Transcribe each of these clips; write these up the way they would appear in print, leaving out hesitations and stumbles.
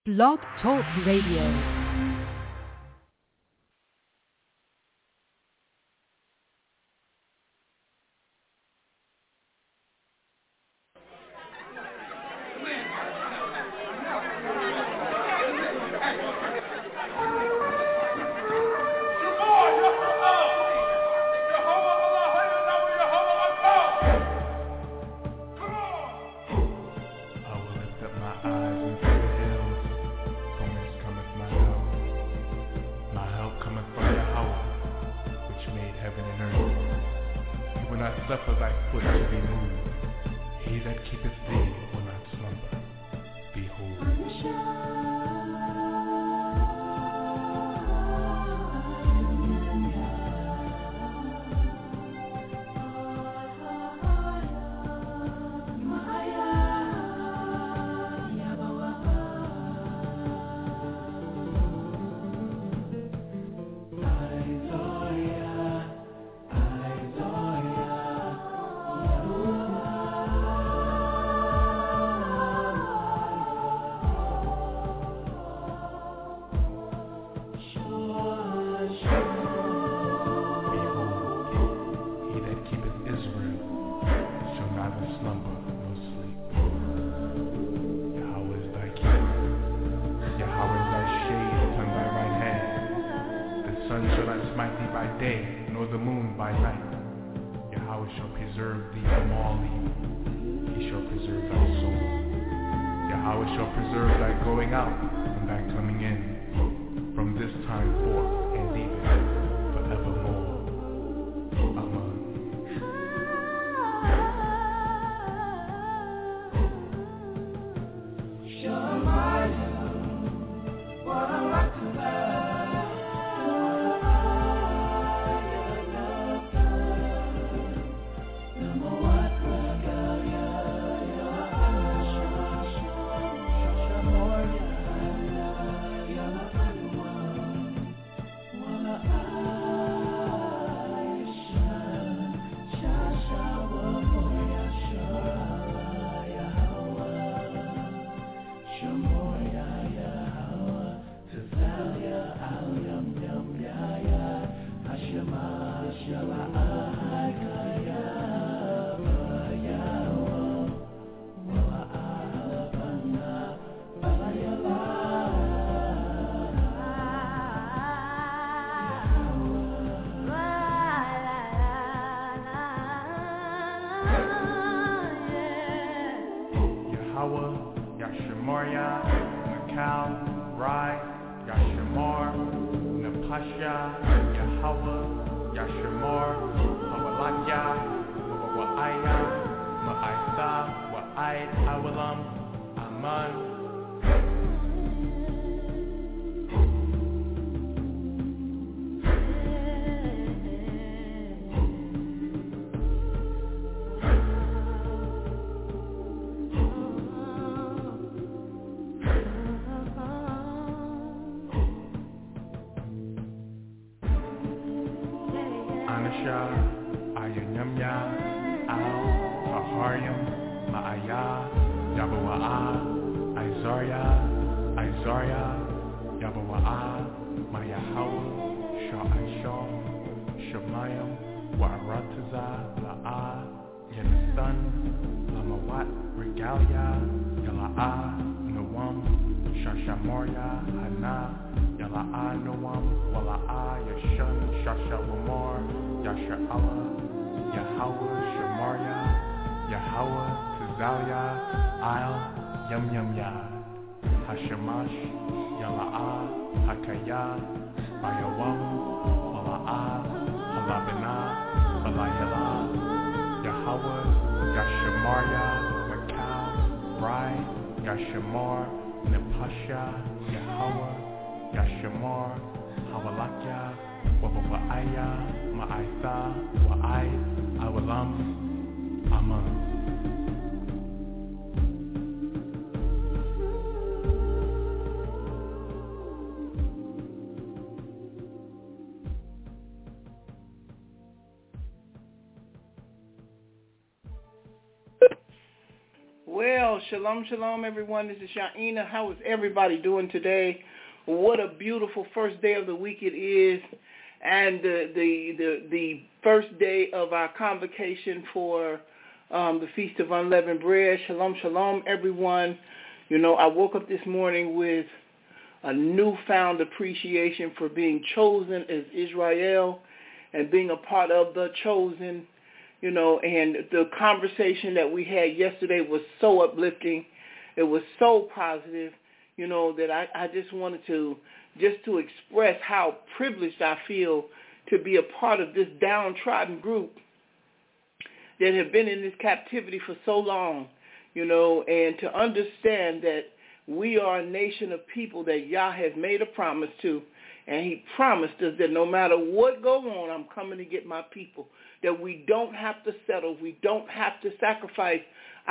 Blog Talk Radio. Well, Shalom, shalom, everyone. This is Shaina. How is everybody doing today? What a beautiful first day of the week it is, and the first day of our convocation for the Feast of Unleavened Bread. Shalom, shalom, everyone. You know, I woke up this morning with a newfound appreciation for being chosen as Israel and being a part of the chosen. You know, and the conversation that we had yesterday was so uplifting. It was so positive, you know, that I just wanted to express how privileged I feel to be a part of this downtrodden group that have been in this captivity for so long, you know, and to understand that we are a nation of people that Yah has made a promise to, and he promised us that no matter what go on, I'm coming to get my people. That we don't have to settle, we don't have to sacrifice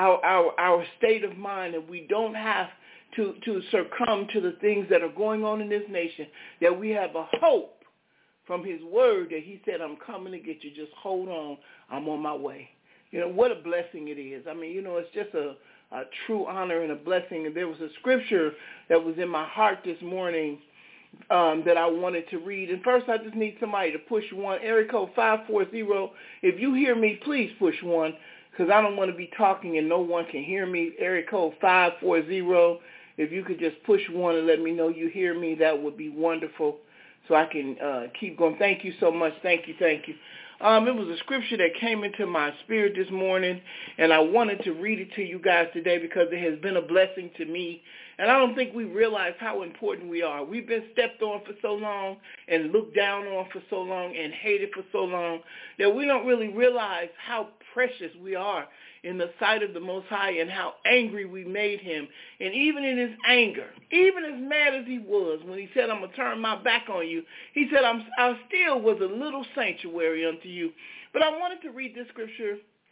our state of mind, and we don't have to succumb to the things that are going on in this nation, that we have a hope from his word that he said, I'm coming to get you, just hold on, I'm on my way. You know, what a blessing it is. I mean, you know, it's just a true honor and a blessing. And there was a scripture that was in my heart this morning that I wanted to read. And first, I just need somebody to push one. Area code 540. If you hear me, please push one, because I don't want to be talking and no one can hear me. Area code 540. If you could just push one and let me know you hear me, that would be wonderful, so I can keep going. Thank you so much. Thank you. It was a scripture that came into my spirit this morning, and I wanted to read it to you guys today because it has been a blessing to me. And I don't think we realize how important we are. We've been stepped on for so long and looked down on for so long and hated for so long that we don't really realize how precious we are in the sight of the Most High and how angry we made him. And even in his anger, even as mad as he was when he said, I'm going to turn my back on you, he said, I still was a little sanctuary unto you. But I wanted to read this scripture,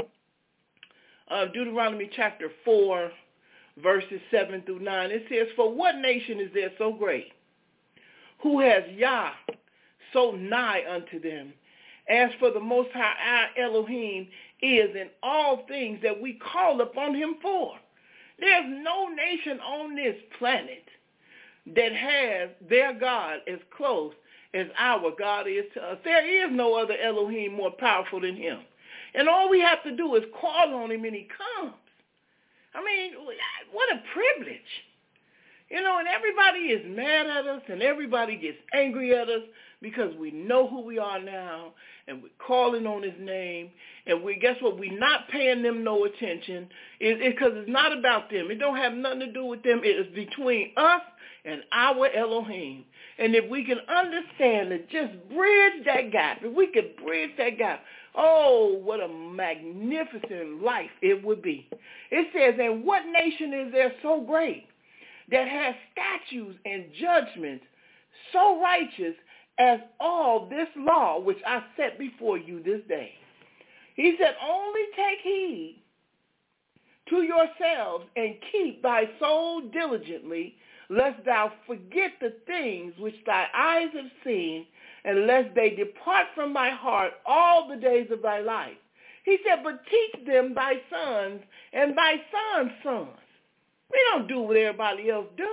Deuteronomy chapter 4, verses 7 through 9. It says, for what nation is there so great, who has Yah so nigh unto them? As for the Most High, our Elohim is in all things that we call upon him for. There's no nation on this planet that has their God as close as our God is to us. There is no other Elohim more powerful than him. And all we have to do is call on him and he comes. I mean, what a privilege. You know, and everybody is mad at us and everybody gets angry at us because we know who we are now and we're calling on his name. And guess what? We're not paying them no attention. Because it's not about them. It don't have nothing to do with them. It is between us and our Elohim. And if we can understand and just bridge that gap, if we could bridge that gap, oh, what a magnificent life it would be. It says, and what nation is there so great that has statutes and judgments so righteous as all this law which I set before you this day? He said, only take heed to yourselves and keep thy soul diligently, lest thou forget the things which thy eyes have seen, and lest they depart from thy heart all the days of thy life. He said, but teach them thy sons and thy sons' sons. We don't do what everybody else do.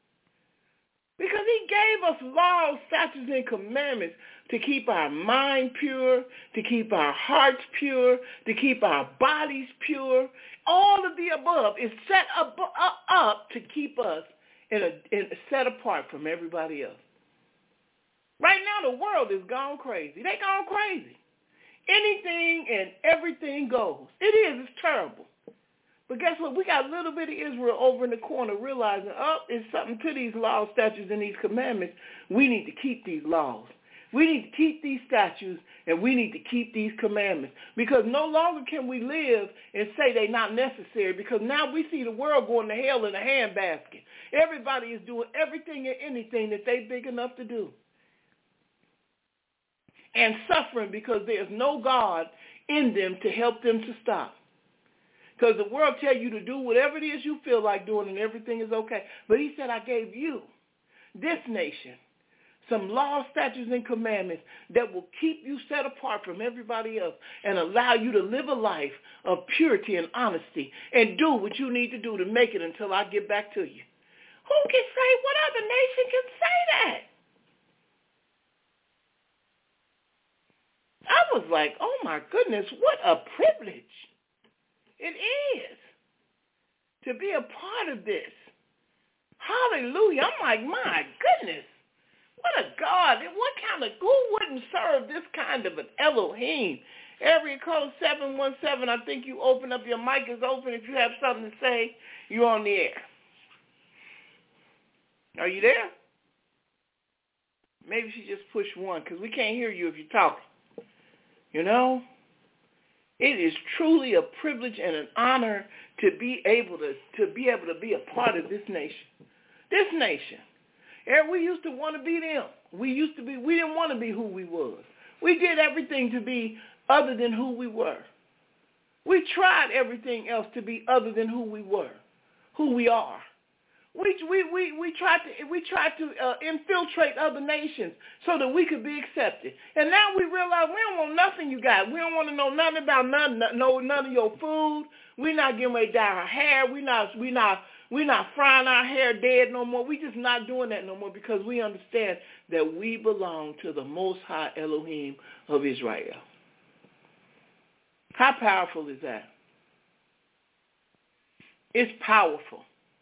Because he gave us laws, statutes, and commandments to keep our mind pure, to keep our hearts pure, to keep our bodies pure. All of the above is set up to keep us set apart from everybody else. Right now, the world is gone crazy. They gone crazy. Anything and everything goes. It's terrible. But guess what? We got a little bit of Israel over in the corner realizing, there's something to these laws, statutes, and these commandments. We need to keep these laws. We need to keep these statutes, and we need to keep these commandments. Because no longer can we live and say they're not necessary, because now we see the world going to hell in a handbasket. Everybody is doing everything and anything that they're big enough to do. And suffering because there's no God in them to help them to stop. Because the world tell you to do whatever it is you feel like doing and everything is okay. But he said, I gave you, this nation, some laws, statutes, and commandments that will keep you set apart from everybody else and allow you to live a life of purity and honesty and do what you need to do to make it until I get back to you. Who can say, what other nation can say that? I was like, oh my goodness, what a privilege it is to be a part of this. Hallelujah. I'm like, my goodness, what a God. What kind of, who wouldn't serve this kind of an Elohim? Area code 717, I think you open up, your mic is open. If you have something to say, you're on the air. Are you there? Maybe she just pushed one because we can't hear you if you're talking. You know, it is truly a privilege and an honor to be able to be a part of this nation. This nation. And we used to want to be them. We didn't want to be who we was. We did everything to be other than who we were. We tried everything else to be other than who we were, who we are. We tried to infiltrate other nations so that we could be accepted. And now we realize we don't want nothing you got. We don't want to know nothing about none of your food. We're not getting ready to dye our hair. We're not frying our hair dead no more. We're just not doing that no more because we understand that we belong to the Most High Elohim of Israel. How powerful is that? It's powerful.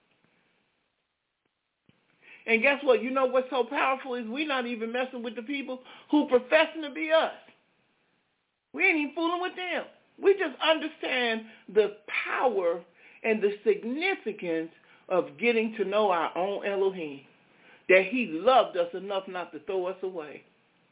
And guess what? You know what's so powerful is we're not even messing with the people who professing to be us. We ain't even fooling with them. We just understand the power and the significance of getting to know our own Elohim, that he loved us enough not to throw us away.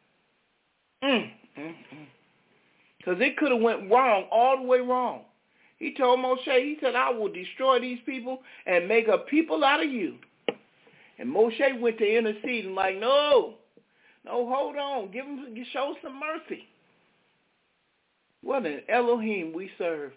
Because it could have went wrong, all the way wrong. He told Moshe, he said, I will destroy these people and make a people out of you. And Moshe went to intercede and like, no, hold on. Show some mercy. What an Elohim we serve.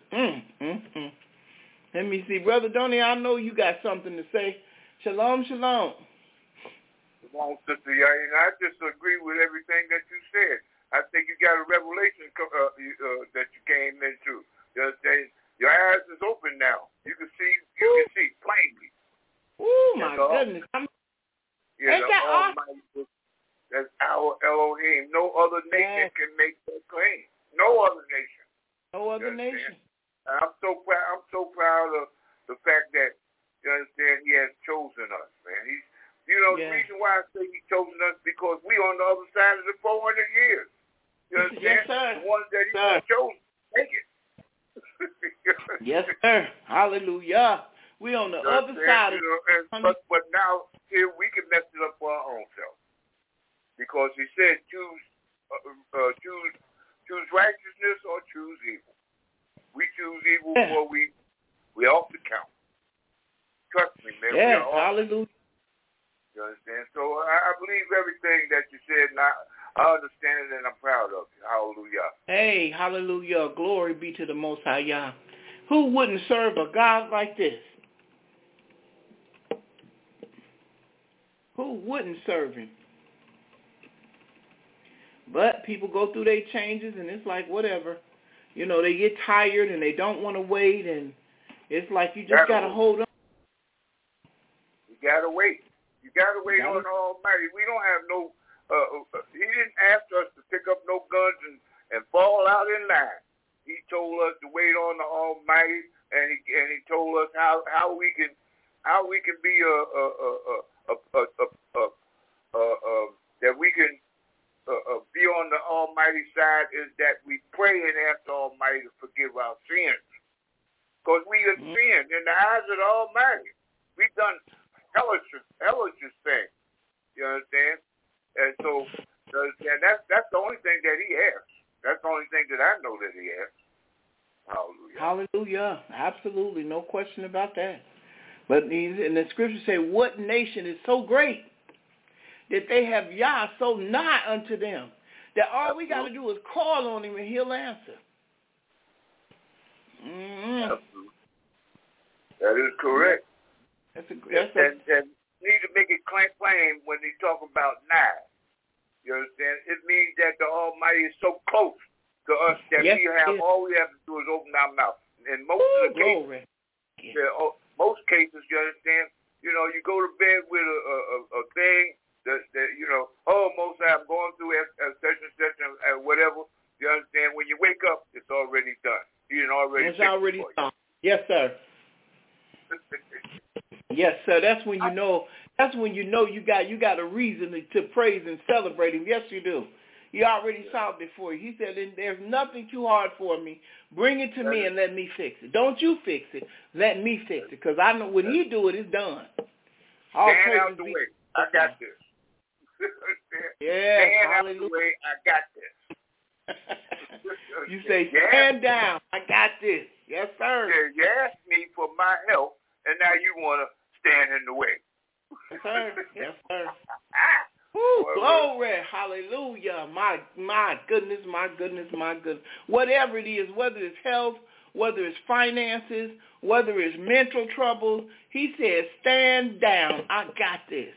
Let me see. Brother Donnie, I know you got something to say. Shalom, shalom. Shalom, Sister Yair. I just agree with everything that you said. I think you got a revelation that you came into. You understand? Your eyes is open now. You can see plainly. Oh, my goodness. Ain't that awesome? That's our Elohim. No other nation can make that claim. No other nation. No other nation. And I'm so proud of the fact that, you understand, he has chosen us, man. The reason why I say he's chosen us because we on the other side of the 400 years. You understand? Yes, sir. The ones that he has chosen, take it. Yes, sir. Hallelujah. We on the other side of but now here we can mess it up for our own self. Because he said choose righteousness or choose evil. We choose evil or we off the count. Trust me, man. Yeah, hallelujah. You understand? So I believe everything that you said, and I understand it, and I'm proud of you. Hallelujah. Hey, hallelujah. Glory be to the Most High Yah. Who wouldn't serve a God like this? Who wouldn't serve him? But people go through their changes, and it's like whatever. You know, they get tired, and they don't want to wait, and it's like you just got to hold on. You got to wait. You got to wait on the Almighty. We don't have no, he didn't ask us to pick up no guns and fall out in line. He told us to wait on the Almighty, and he told us how we can be that we can be on the Almighty side is that we pray and ask the Almighty to forgive our sins. Because we have sinned in the eyes of the Almighty. We've done hellish things. You understand? And so that's the only thing that he asks. That's the only thing that I know that he asks. Hallelujah. Hallelujah. Absolutely. No question about that. But in the scriptures say, what nation is so great that they have Yah so nigh unto them that all we got to do is call on him and he'll answer. Absolutely. That is correct. And need to make it plain when they talk about nigh. You understand? It means that the Almighty is so close to us that all we have to do is open our mouth. In most of the cases, most cases, you understand, you know, you go to bed with a thing that you know, most I'm going through such and such and whatever. You understand? When you wake up, it's already done. It's already done. Yes, sir. Yes, sir. That's when you know. That's when you know you got a reason to praise and celebrate Him. Yes, you do. He already solved it for you. He said, "There's nothing too hard for me. Bring it to me and let me fix it. Don't you fix it. Let me fix it. Because I know when He do it, it's done." Stand out the way. I got this. Yeah, stand out the way. I got this. You say, stand down. I got this. Yes, sir. You asked me for my help, and now you want to stand in the way. Yes, sir. Yes, sir. Woo, glory. Hallelujah. My goodness, my goodness, my goodness. Whatever it is, whether it's health, whether it's finances, whether it's mental troubles, He says, stand down. I got this.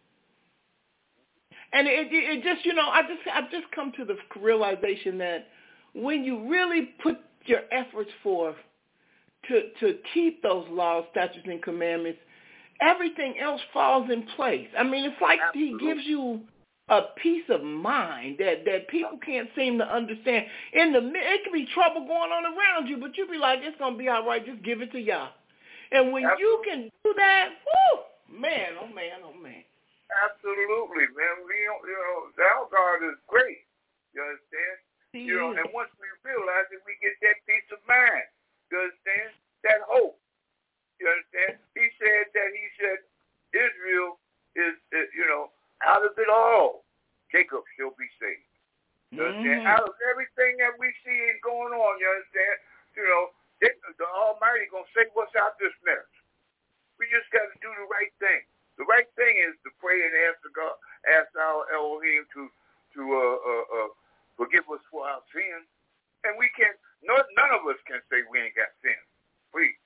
And it just, you know, I've just come to the realization that when you really put your efforts forth to keep those laws, statutes, and commandments, everything else falls in place. I mean, it's like He gives you a peace of mind that people can't seem to understand. It could be trouble going on around you, but you be like, it's gonna be all right. Just give it to y'all. And when you can do that, whoo, man, oh man, oh man. Absolutely, man. Our God is great. You understand? And once we realize it, we get that peace of mind. You understand? That hope. You understand? He said Israel is, out of it all, Jacob shall be saved. You understand? Out of everything that we see going on, you understand? The Almighty going to save us out this mess. We just got to do the right thing. The right thing is to pray and ask our Elohim to forgive us for our sins. And we can't, none of us can say we ain't got sin. Please.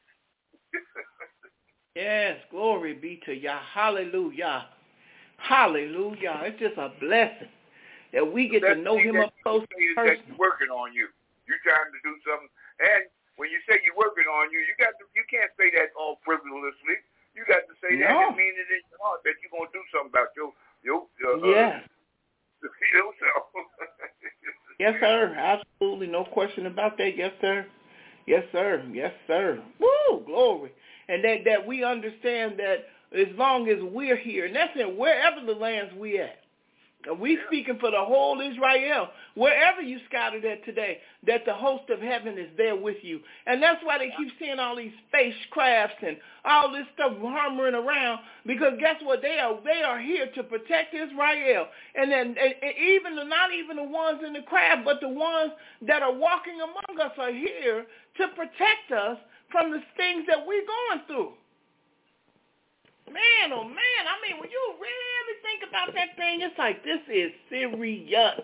Yes, glory be to Yah. Hallelujah. Hallelujah. It's just a blessing that we get to know Him up close. That He's working on you. You're trying to do something. And when you say you're working on you, you can't say that all frivolously. You got to say that and mean it in your heart that you're going to do something about yourself. Yes, sir. Absolutely. No question about that. Yes, sir. Yes, sir. Yes, sir. Woo, glory. And that we understand that as long as we're here, and that's in wherever the lands we at, and we speaking for the whole Israel, wherever you scattered at today, that the host of heaven is there with you. And that's why they keep seeing all these spacecrafts and all this stuff hovering around, because guess what? They are here to protect Israel. And then not even the ones in the craft, but the ones that are walking among us are here to protect us from the things that we're going through. Man, oh man, I mean, when you really think about that thing, it's like, this is serious.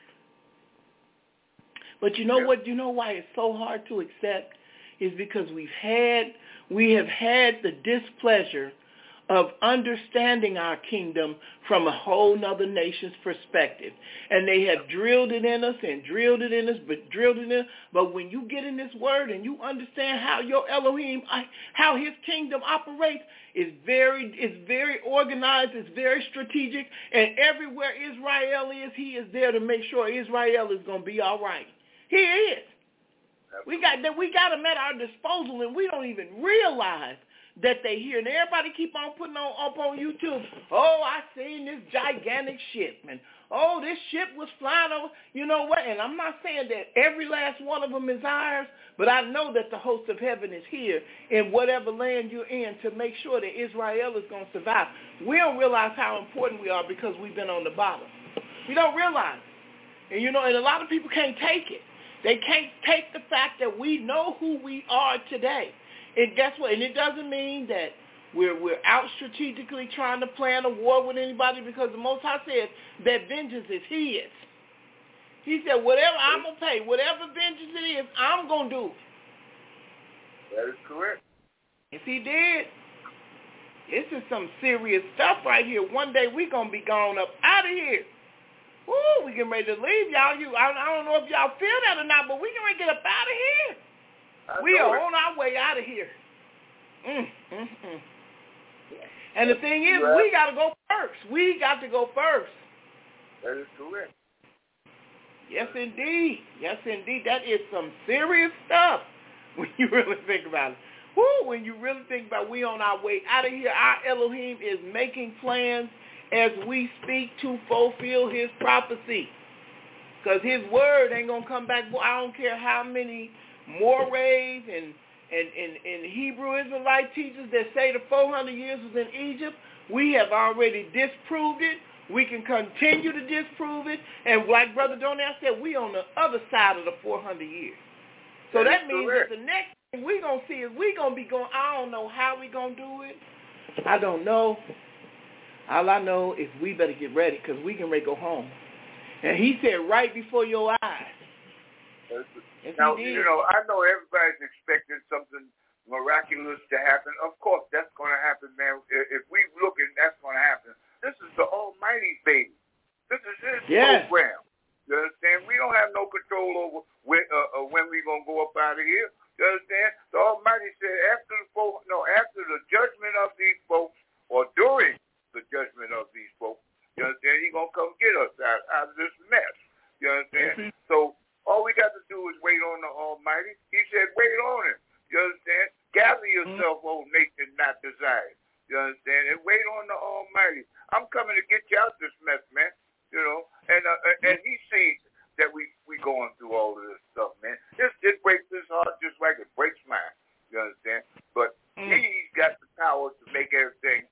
But you know what? You know why it's so hard to accept? Is because we have had the displeasure of understanding our kingdom from a whole nother nation's perspective. And they have drilled it in us and drilled it in us, but when you get in this word and you understand how your Elohim, how His kingdom operates, it's very organized, it's very strategic, and everywhere Israel is, He is there to make sure Israel is going to be all right. He is. We got them at our disposal, and we don't even realize that they hear. And everybody keep on putting up on YouTube, I seen this gigantic ship, and this ship was flying over. You know what? And I'm not saying that every last one of them is ours, but I know that the host of heaven is here in whatever land you're in to make sure that Israel is going to survive. We don't realize how important we are because we've been on the bottom. We don't realize it. And and a lot of people can't take it. They can't take the fact that we know who we are today. And guess what? And it doesn't mean that we're out strategically trying to plan a war with anybody, because the Most High said that vengeance is His. He said, whatever I'm going to pay, whatever vengeance it is, I'm going to do. That is correct. Yes, He did. This is some serious stuff right here. One day we're going to be gone up out of here. Woo, we getting ready to leave, y'all. I don't know if y'all feel that or not, but we getting ready to get up out of here. We are on our way out of here. And the thing is, we got to go first. We got to go first. That is correct. Yes, indeed. Yes, indeed. That is some serious stuff when you really think about it. Woo, when you really think about it, we on our way out of here. Our Elohim is making plans as we speak to fulfill his prophecy. Because his word ain't going to come back. I don't care how many Morays and Hebrew Israelite teachers that say the 400 years was in Egypt. We have already disproved it. We can continue to disprove it. And like Brother Donell said, we on the other side of the 400 years. So that means that the next thing we're going to see is we're going to be going, I don't know how we're going to do it. I don't know. All I know is we better get ready because we can ready to go home. And he said right before your eyes. Now, I know everybody's expecting something miraculous to happen. Of course, that's going to happen, man. If we look at that's going to happen. This is the Almighty baby. This is his program. You understand? We don't have no control over when we're going to go up out of here. You understand? The Almighty said after the judgment of these folks, or during the judgment of these folks, you understand? He's going to come get us out of this mess. You understand? So all we got to do is wait on the Almighty. He said, wait on him. You understand? Gather yourself, O nation not desired. You understand? And wait on the Almighty. I'm coming to get you out this mess, man. And he sees that we going through all of this stuff, man. It breaks his heart just like it breaks mine. You understand? But he's got the power to make everything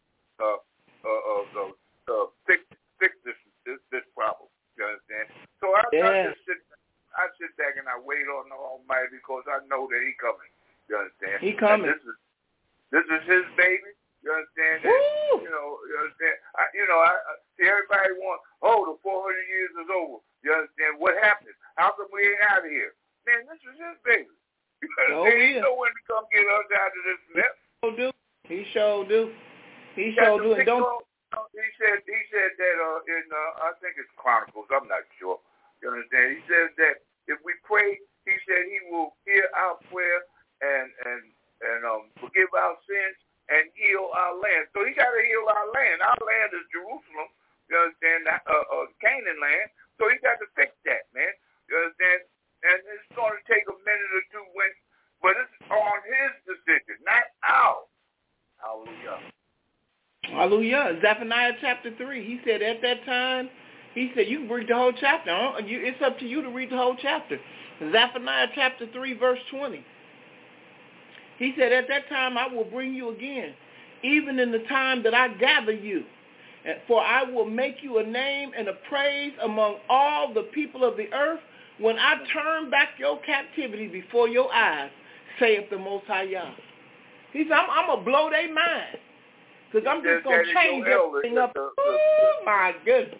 fix this problem. You understand? So I sit back and I wait on the Almighty because I know that he coming. You understand? He coming. And this is his baby. You understand? And, you understand? I see everybody want, the 400 years is over. You understand? What happened? How come we ain't out of here? Man, this is his baby. You understand? He know when to come get us out of this mess. He sure do. He sure do. And don't. He said that in I think it's Chronicles. I'm not sure. You understand? He says that if we pray, he said he will hear our prayer and forgive our sins and heal our land. So he got to heal our land. Our land is Jerusalem. You understand? Canaan land. So he got to fix that, man. You understand? And it's going to take a minute or two, but it's on his decision, not ours. Hallelujah. Hallelujah. Zephaniah chapter 3. He said at that time, he said, you can read the whole chapter. It's up to you to read the whole chapter. Zephaniah chapter 3, verse 20. He said, at that time I will bring you again, even in the time that I gather you. For I will make you a name and a praise among all the people of the earth when I turn back your captivity before your eyes, saith the Most High Yah. He said, I'm going to blow their mind. Because I'm just going to change everything up. Oh, my goodness.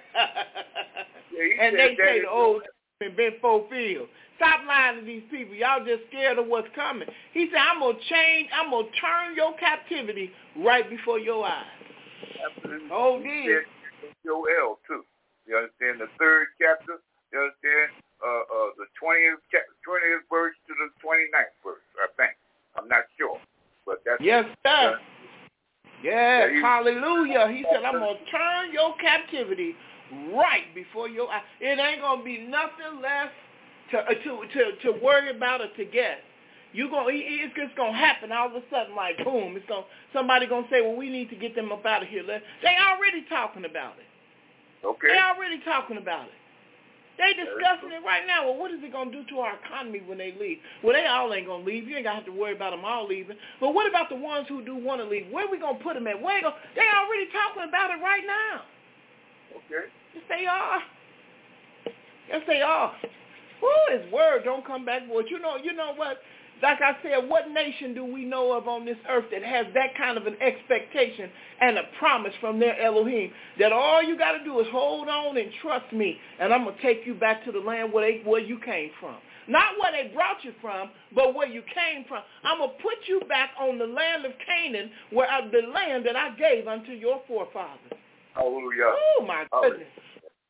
And they say the old has been fulfilled. Stop lying to these people. Y'all just scared of what's coming. He said, I'm going to turn your captivity right before your eyes. Absolutely. Oh, he said Joel, too. You understand? The 3rd chapter, you understand? The 20th verse to the 29th verse, I think. I'm not sure. But that's yes, sir. Yes, hallelujah. He said, I'm going to turn your captivity right before your eyes. It ain't going to be nothing less to worry about or to guess. It's just going to happen all of a sudden like boom. Somebody going to say, well, we need to get them up out of here. They already talking about it. Okay. They already talking about it. They discussing it right now. Well, what is it going to do to our economy when they leave? Well, they all ain't going to leave. You ain't going to have to worry about them all leaving. But what about the ones who do want to leave? Where are we going to put them at? They already talking about it right now. Okay. Yes, they are. Yes, they are. His word don't come back void. You know what? Like I said, what nation do we know of on this earth that has that kind of an expectation and a promise from their Elohim that all you got to do is hold on and trust me, and I'm going to take you back to the land where you came from. Not where they brought you from, but where you came from. I'm going to put you back on the land of Canaan, the land that I gave unto your forefathers. Hallelujah. Oh, my goodness.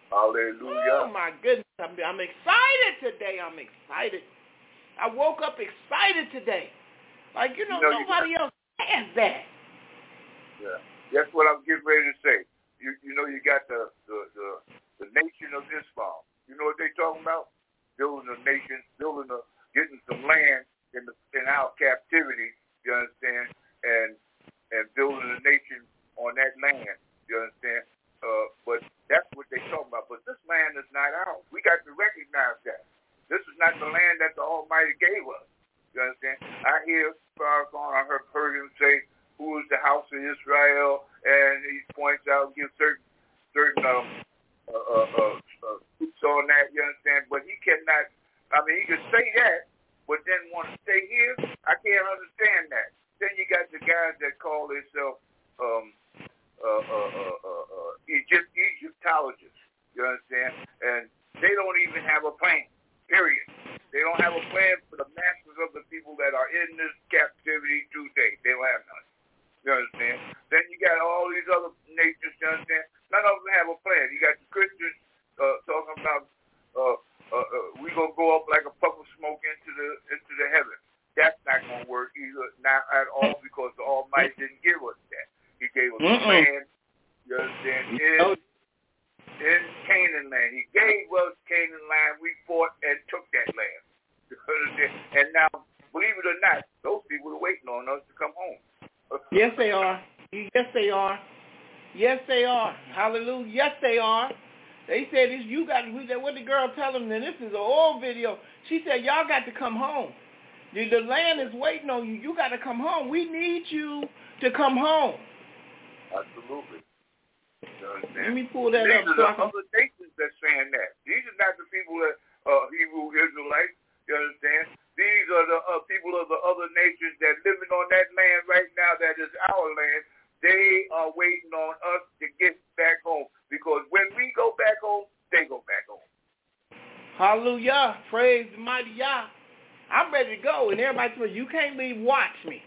Hallelujah. Oh, my goodness. I'm excited today. I'm excited. I woke up excited today. Like, nobody else has that. Yeah. That's what I'm getting ready to say. You got the Nation of Islam. You know what they talking about? Building a nation, getting some land in our captivity, you understand, and building a nation on that land, you understand? But that's what they talking about. But this land is not ours. We got to recognize that. This is not the land that the Almighty gave us. You understand? I hear Farrakhan, I heard him say, who is the house of Israel, and he points out, gives certain proofs on that, you understand? But he cannot, he can say that, but then want to stay here. I can't understand that. Then you got the guys that call themselves Egyptologists, you understand? And they don't even have a plan, period. They don't have a plan for the masses of the people that are in this captivity today. They don't have none. You understand? Then you got all these other nations, you understand? None of them have a plan. You got the Christians talking about we gonna go up like a puff of smoke into the heavens. That's not gonna work either, not at all, because the Almighty didn't give us that. He gave us a land, you understand, in Canaan land. He gave us Canaan land. We fought and took that land. You understand? And now, believe it or not, those people are waiting on us to come home. Yes, they are. Yes, they are. Yes, they are. Hallelujah. Yes, they are. They said, what the girl tell them, and this is an old video. She said, y'all got to come home. The land is waiting on you. You got to come home. We need you to come home. Absolutely. You understand? Let me pull that up. These are the other nations that's saying that. These are not the people that Hebrew Israelites. You understand? These are the people of the other nations that living on that land right now that is our land. They are waiting on us to get back home, because when we go back home, they go back home. Hallelujah. Praise the mighty Yah. I'm ready to go, and everybody says, you can't leave, watch me.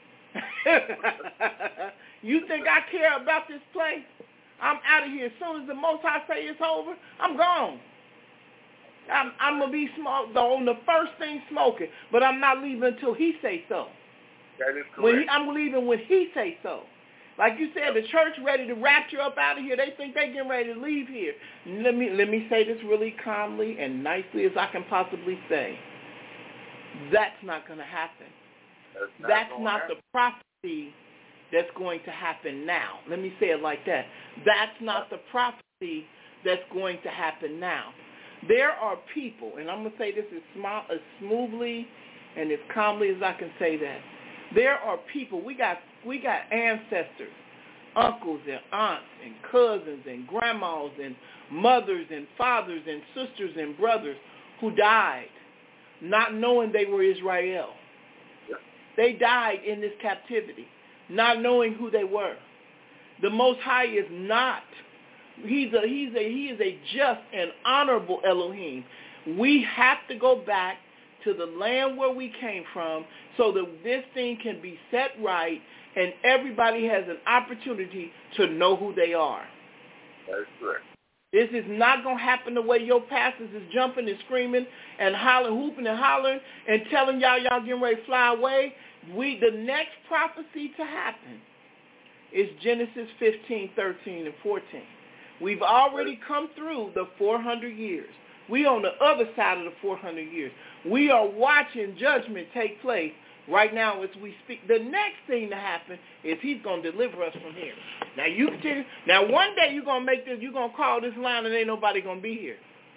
You think I care about this place? I'm out of here. As soon as the Most High say it's over, I'm gone. I'm going to be on the first thing smoking, but I'm not leaving until he say so. That is correct. I'm leaving when he say so. Like you said, the church ready to rapture up out of here. They think they getting ready to leave here. Let me say this really calmly and nicely as I can possibly say. That's not going to happen. That's not the prophecy that's going to happen now. Let me say it like that. That's not the prophecy that's going to happen now. There are people, and I'm going to say this as smoothly and as calmly as I can say that. There are people, we got ancestors, uncles and aunts and cousins and grandmas and mothers and fathers and sisters and brothers who died not knowing they were Israel. They died in this captivity, not knowing who they were. The Most High is not. He is a just and honorable Elohim. We have to go back to the land where we came from so that this thing can be set right and everybody has an opportunity to know who they are. That's correct. This is not going to happen the way your pastors is jumping and screaming and hollering, hooping and hollering and telling y'all getting ready to fly away. The next prophecy to happen is Genesis 15, 13, and 14. We've already come through the 400 years. We on the other side of the 400 years. We are watching judgment take place right now as we speak. The next thing to happen is he's going to deliver us from here. Now one day you're going to make this, you're going to call this line and ain't nobody going to be here.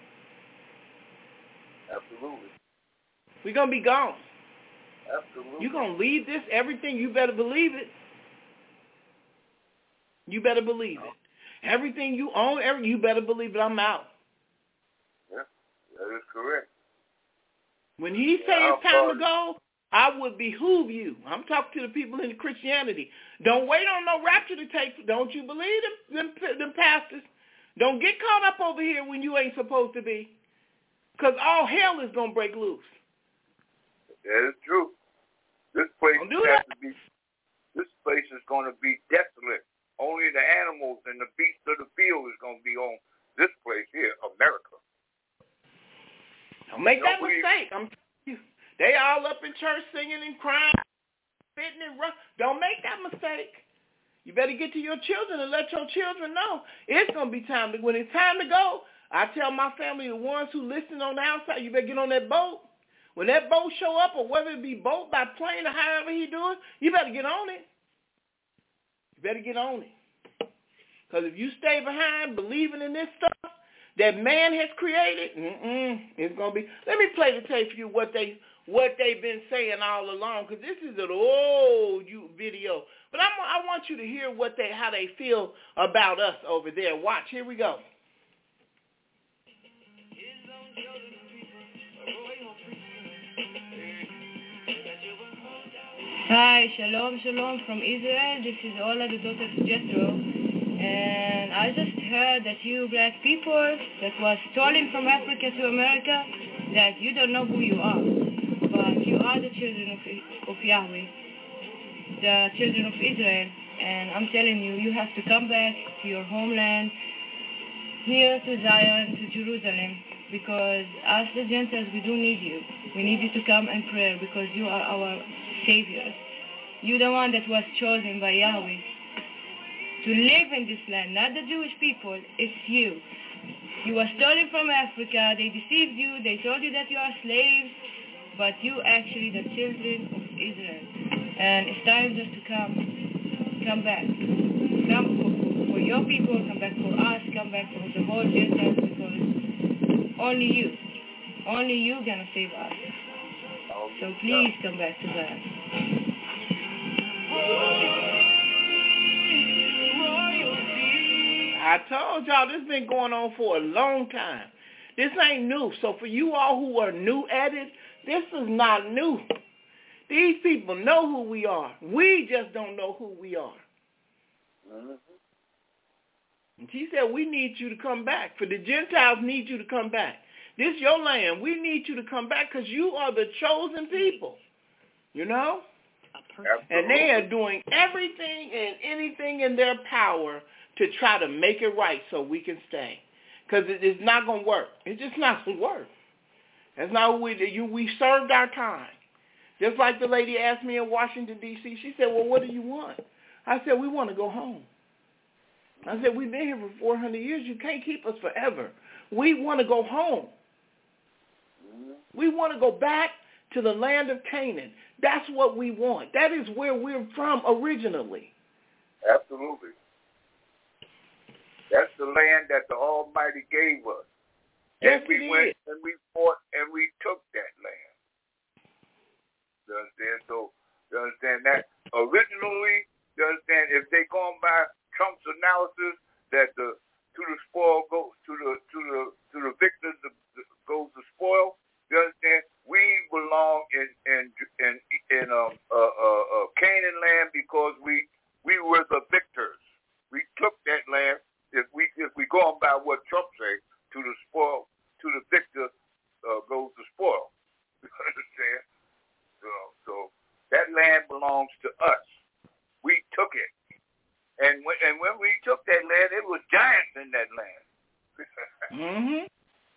Absolutely. We're going to be gone. Absolutely. You're going to leave this, everything, you better believe it. You better believe it. Everything you own, you better believe it, I'm out. Yeah, that is correct. When he say it's time to go, I would behoove you. I'm talking to the people in Christianity. Don't wait on no rapture to take. Don't you believe them pastors? Don't get caught up over here when you ain't supposed to be, because all hell is going to break loose. That is true. This place This place is going to be desolate. Only the animals and the beasts of the field is going to be on this place here, America. make that mistake. I'm telling you. They all up in church singing and crying, spitting and run. Don't make that mistake. You better get to your children and let your children know it's going to be time. When it's time to go, I tell my family, the ones who listen on the outside, you better get on that boat. When that boat show up, or whether it be boat by plane or however he do it, you better get on it. You better get on it. Because if you stay behind believing in this stuff that man has created, it's going to be. Let me play the tape for you what they've been saying all along, because this is an old video. But I want you to hear how they feel about us over there. Watch. Here we go. Hi, shalom from Israel. This is Ola, the daughter of Jethro. And I just heard that you black people that was stolen from Africa to America, that you don't know who you are. But you are the children of Yahweh, the children of Israel. And I'm telling you, you have to come back to your homeland, here to Zion, to Jerusalem, because us the Gentiles, we do need you. We need you to come and pray, because you are our Savior. You're the one that was chosen by Yahweh to live in this land, not the Jewish people. It's you. You were stolen from Africa. They deceived you. They told you that you are slaves, but you actually the children of Israel. And it's time just to come back. Come for your people, come back for us, come back for the whole Gentiles, because only you gonna save us. So please come back to that. I told y'all this been going on for a long time. This ain't new. So for you all who are new at it, this is not new. These people know who we are. We just don't know who we are. And she said, we need you to come back. For the Gentiles need you to come back. This is your land. We need you to come back because you are the chosen people. You know? And they are doing everything and anything in their power to try to make it right so we can stay. Because it's not going to work. It's just not going to work. That's not what we served our time. Just like the lady asked me in Washington, D.C., she said, well, what do you want? I said, we want to go home. I said, we've been here for 400 years. You can't keep us forever. We want to go home. We want to go back to the land of Canaan. That's what we want. That is where we're from originally. Absolutely. That's the land that the Almighty gave us. Yes, and we went and we fought and we took that land. You understand? So, you understand that originally, you understand, if they gone by Trump's analysis that to the spoil goes to the victors goes the spoil. You understand? We belong in Canaan land because we were the victors. We took that land. If we go on by what Trump say, to the spoil, to the victor goes the spoil. You understand? So that land belongs to us. We took it, and when we took that land, it was giants in that land.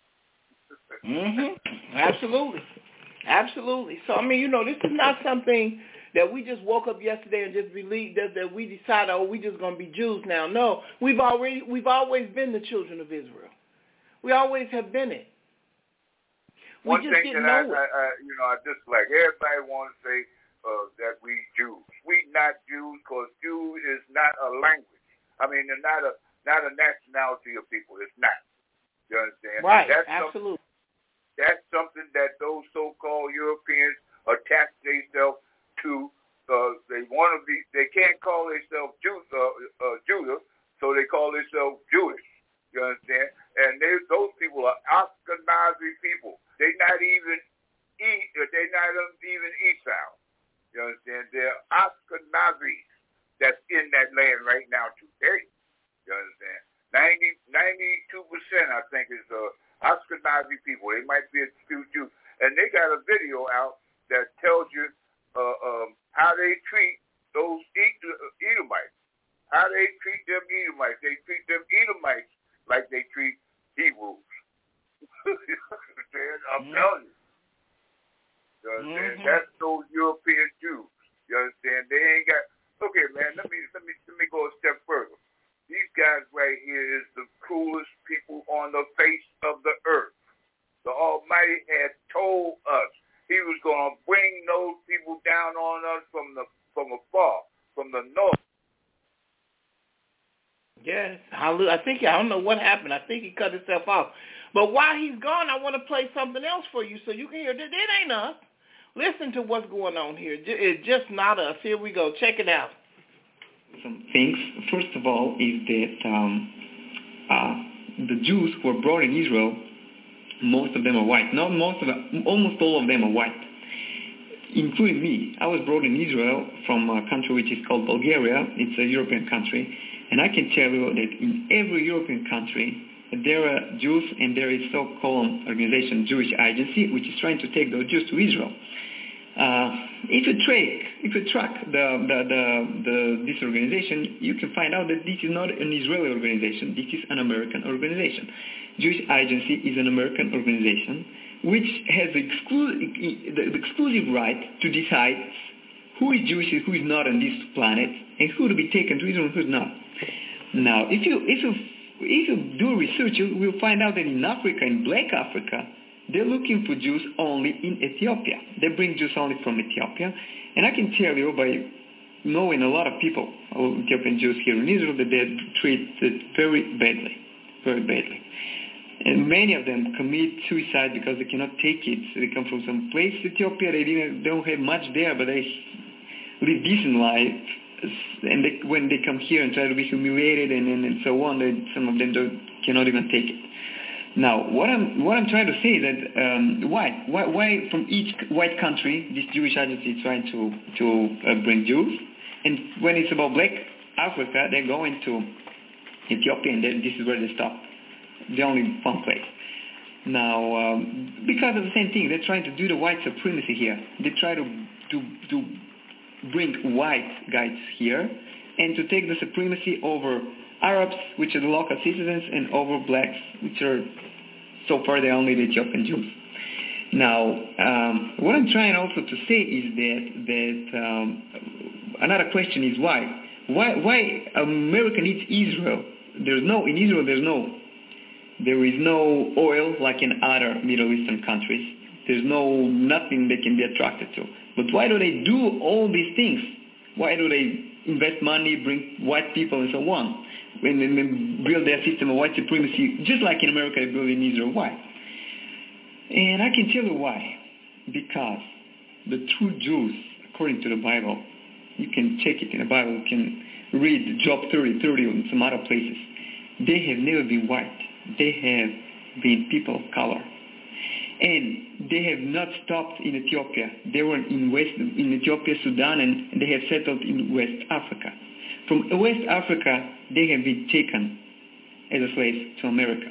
Absolutely. So I mean, this is not something that we just woke up yesterday and just believed that we decided, we just gonna be Jews now. No, we've always been the children of Israel. We always have been it. We One just thing didn't that know it. I dislike. Everybody wants to say that we Jews. We not Jews because Jew is not a language. I mean, they're not a nationality of people. It's not. You understand? Right. Absolutely. That's something that those so-called Europeans attach themselves to. They can't call themselves Judah, so they call themselves Jewish. You understand? And those people are Ashkenazi people. They're not even Esau. You understand? They're Ashkenazis that's in that land right now today. You understand? 92%, I think, is Ashkenazi people. They might be a few Jews. And they got a video out that tells you how they treat those Edomites. How they treat them Edomites. They treat them Edomites like they treat Hebrews. I'm telling you. on the face of the earth. The Almighty had told us he was going to bring those people down on us from afar, from the north. Yes, I don't know what happened. I think he cut himself off. But while he's gone, I want to play something else for you so you can hear. It ain't us. Listen to what's going on here. It's just not us. Here we go. Check it out. Some things. First of all, is that the Jews who were brought in Israel, most of them are white. Not most of them, almost all of them are white, including me. I was brought in Israel from a country which is called Bulgaria. It's a European country. And I can tell you that in every European country, there are Jews, and there is so-called organization, Jewish Agency, which is trying to take those Jews to Israel. If you track this organization, you can find out that this is not an Israeli organization. This is an American organization. Jewish Agency is an American organization which has the exclusive right to decide who is Jewish and who is not on this planet, and who to be taken to Israel and who is not. Now, if you do research, you will find out that in Africa, in Black Africa, they're looking for Jews only in Ethiopia. They bring Jews only from Ethiopia. And I can tell you by knowing a lot of people, Ethiopian Jews here in Israel, that they're treated very badly, very badly. And many of them commit suicide because they cannot take it. So they come from some place, Ethiopia, they don't have much there, but they live decent life. And when they come here and try to be humiliated and so on, some of them cannot even take it. Now, what I'm trying to say is that why from each white country this Jewish agency is trying to bring Jews, and when it's about Black Africa, they're going to Ethiopia, and this is where they stop. The only one place. Now, because of the same thing, they're trying to do the white supremacy here. They try to bring white guys here and to take the supremacy over Arabs, which are the local citizens, and over blacks, which are so far they're only the Ethiopian Jews. Now, what I'm trying also to say is that another question is why? Why America needs Israel? In Israel there is no oil like in other Middle Eastern countries. There's nothing they can be attracted to. But why do they do all these things? Why do they invest money, bring white people and so on, when they build their system of white supremacy, just like in America they build in Israel? Why? And I can tell you why. Because the true Jews, according to the Bible, you can check it in the Bible, you can read Job 30 and some other places, they have never been white. They have been people of color. And they have not stopped in Ethiopia. They were in Ethiopia, Sudan, and they have settled in West Africa. From West Africa, they have been taken as a slave to America.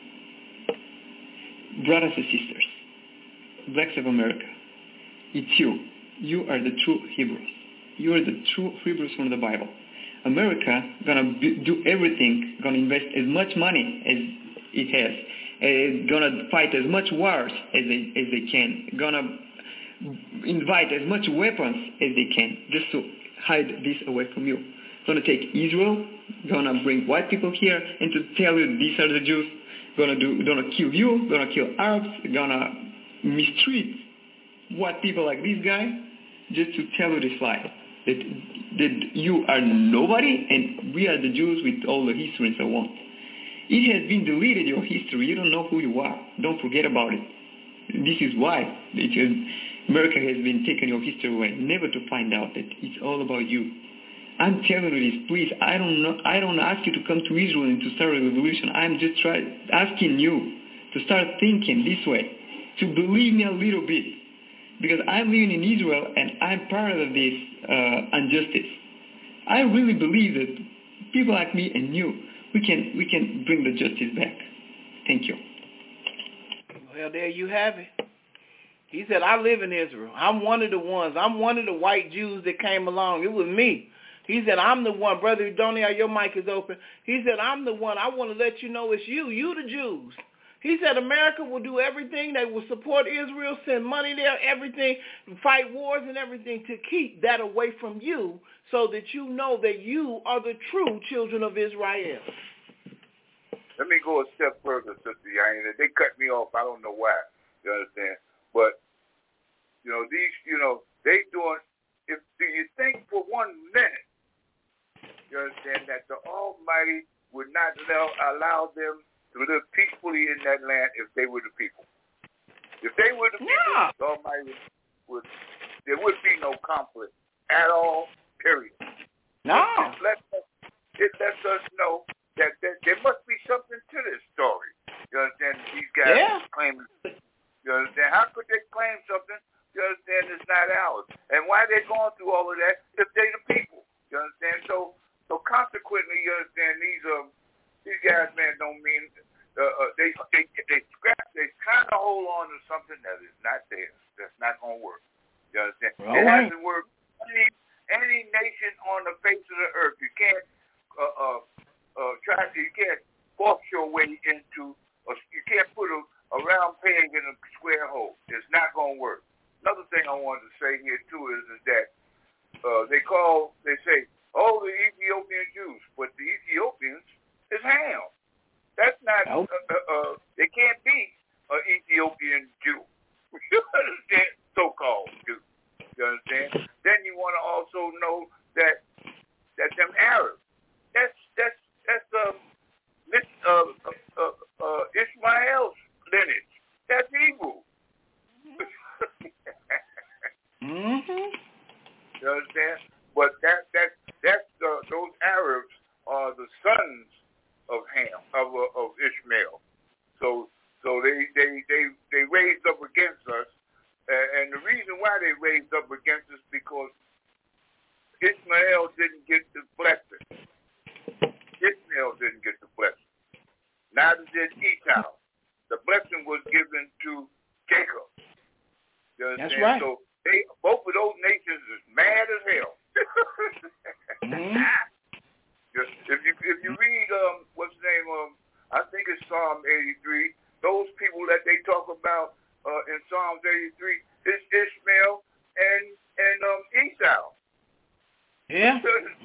Brothers and sisters, blacks of America, it's you. You are the true Hebrews. You are the true Hebrews from the Bible. America gonna do everything, gonna invest as much money as it has, gonna fight as much wars as they can, gonna invite as much weapons as they can, just to hide this away from you. Gonna take Israel, gonna bring white people here, and to tell you these are the Jews, gonna kill you, gonna kill Arabs, gonna mistreat white people like this guy, just to tell you this lie. That you are nobody and we are the Jews with all the history and so on. It has been deleted, your history. You don't know who you are. Don't forget about it. This is why America has been taking your history away, never to find out that it's all about you. I'm telling you this, please. I don't ask you to come to Israel and to start a revolution. I'm just asking you to start thinking this way, to believe me a little bit. Because I'm living in Israel and I'm part of this injustice. I really believe that people like me and you, we can bring the justice back. Thank you. Well, there you have it. He said, I live in Israel. I'm one of the ones. I'm one of the white Jews that came along. It was me. He said, I'm the one. Brother Donia, your mic is open. He said, I'm the one. I want to let you know it's you. You the Jews. He said America will do everything. They will support Israel, send money there, everything, fight wars and everything to keep that away from you so that you know that you are the true children of Israel. let me go a step further, Sister Yaina. They cut me off. I don't know why. You understand? But, they doing, do you think for 1 minute, you understand, that the Almighty would not allow them to live peacefully in that land if they were the people? If they were the people, the Almighty there would be no conflict at all, period. No. It lets us know that there must be something to this story. You understand? These guys claiming. You understand? How could they claim something? You understand? It's not ours. And why they going through all of that if they the people? You understand? So consequently, you understand? These guys, man, don't mean they scrap. They trying to hold on to something that is not theirs. That's not gonna work. You understand? It hasn't worked. Any nation on the face of the earth, you can't you can't force your way into. You can't put a round peg in a square hole. It's not gonna work. Another thing I wanted to say here too is that they say, oh, the Ethiopian Jews, but the Ethiopians is Ham. That's not. They can't be an Ethiopian Jew. You understand? So-called Jew. You understand? Then you want to also know that them Arabs. That's Ishmael's lineage. That's Hebrew. You understand? But those Arabs are the sons of Ham, of Ishmael. So they raised up against us, and the reason why they raised up against us because Ishmael didn't get the blessing. Ishmael didn't get the blessing. Neither did Esau. The blessing was given to Jacob. You understand? That's right. So both of those nations is mad as hell. If you read what's the name I think it's Psalm 83. Those people that they talk about in Psalms 83 is Ishmael and Esau. Yeah.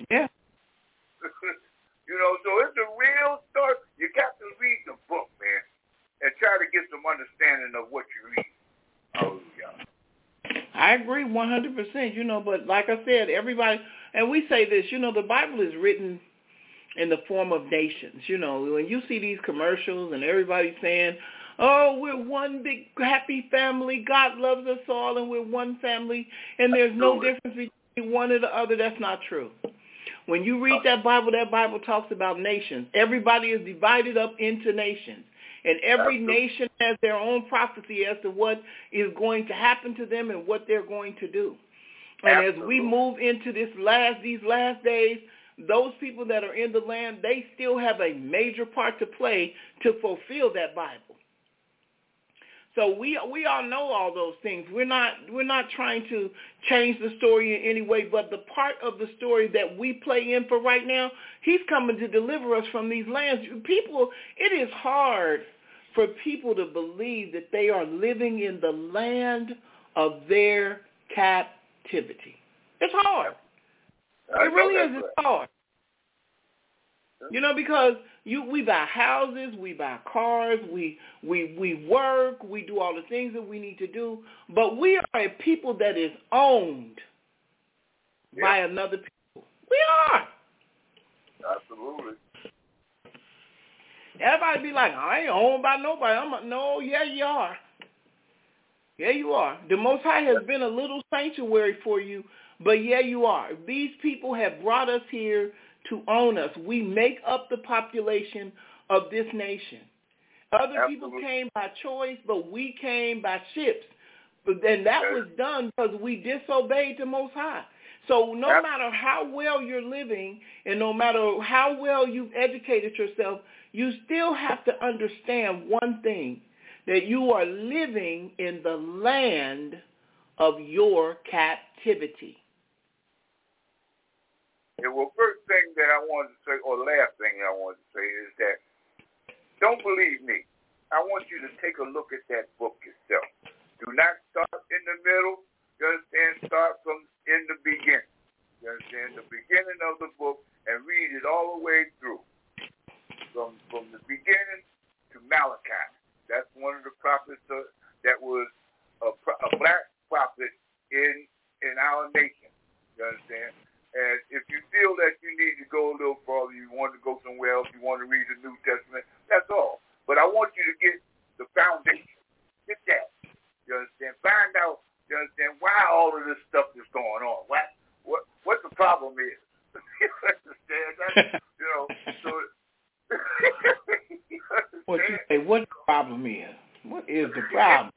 So it's a real story. You got to read the book, man, and try to get some understanding of what you read. Hallelujah. I agree 100%, but like I said, everybody, and we say this, the Bible is written in the form of nations. When you see these commercials and everybody saying, oh, we're one big happy family, God loves us all, and we're one family, and there's no difference between one or the other, that's not true. When you read that Bible talks about nations. Everybody is divided up into nations. And every nation has their own prophecy as to what is going to happen to them and what they're going to do. And as we move into these last days, those people that are in the land, they still have a major part to play to fulfill that Bible. So we all know all those things. We're not trying to change the story in any way, but the part of the story that we play in for right now, he's coming to deliver us from these lands. People, it is hard for people to believe that they are living in the land of their captivity. It's hard. It really is. It's hard. Because we buy houses, we buy cars, we work, we do all the things that we need to do, but we are a people that is owned by another people. We are. Absolutely. Everybody be like, I ain't owned by nobody. No, yeah, you are. Yeah, you are. The Most High has been a little sanctuary for you, but yeah, you are. These people have brought us here to own us. We make up the population of this nation. Other people came by choice, but we came by ships. And that was done because we disobeyed the Most High. So no matter how well you're living and no matter how well you've educated yourself, you still have to understand one thing, that you are living in the land of your captivity. Yeah, well, first thing that I wanted to say, or last thing I wanted to say is that don't believe me. I want you to take a look at that book yourself. Do not start in the middle. You understand? Start from in the beginning. You understand? The beginning of the book and read it all the way through. from the beginning to Malachi. That's one of the prophets that was a black prophet in our nation. You understand? And if you feel that you need to go a little further, you want to go somewhere else, you want to read the New Testament, that's all. But I want you to get the foundation. Get that. You understand? Find out, you understand, why all of this stuff is going on. What the problem is. You understand? That's, so... What you say? What the problem is? What is the problem?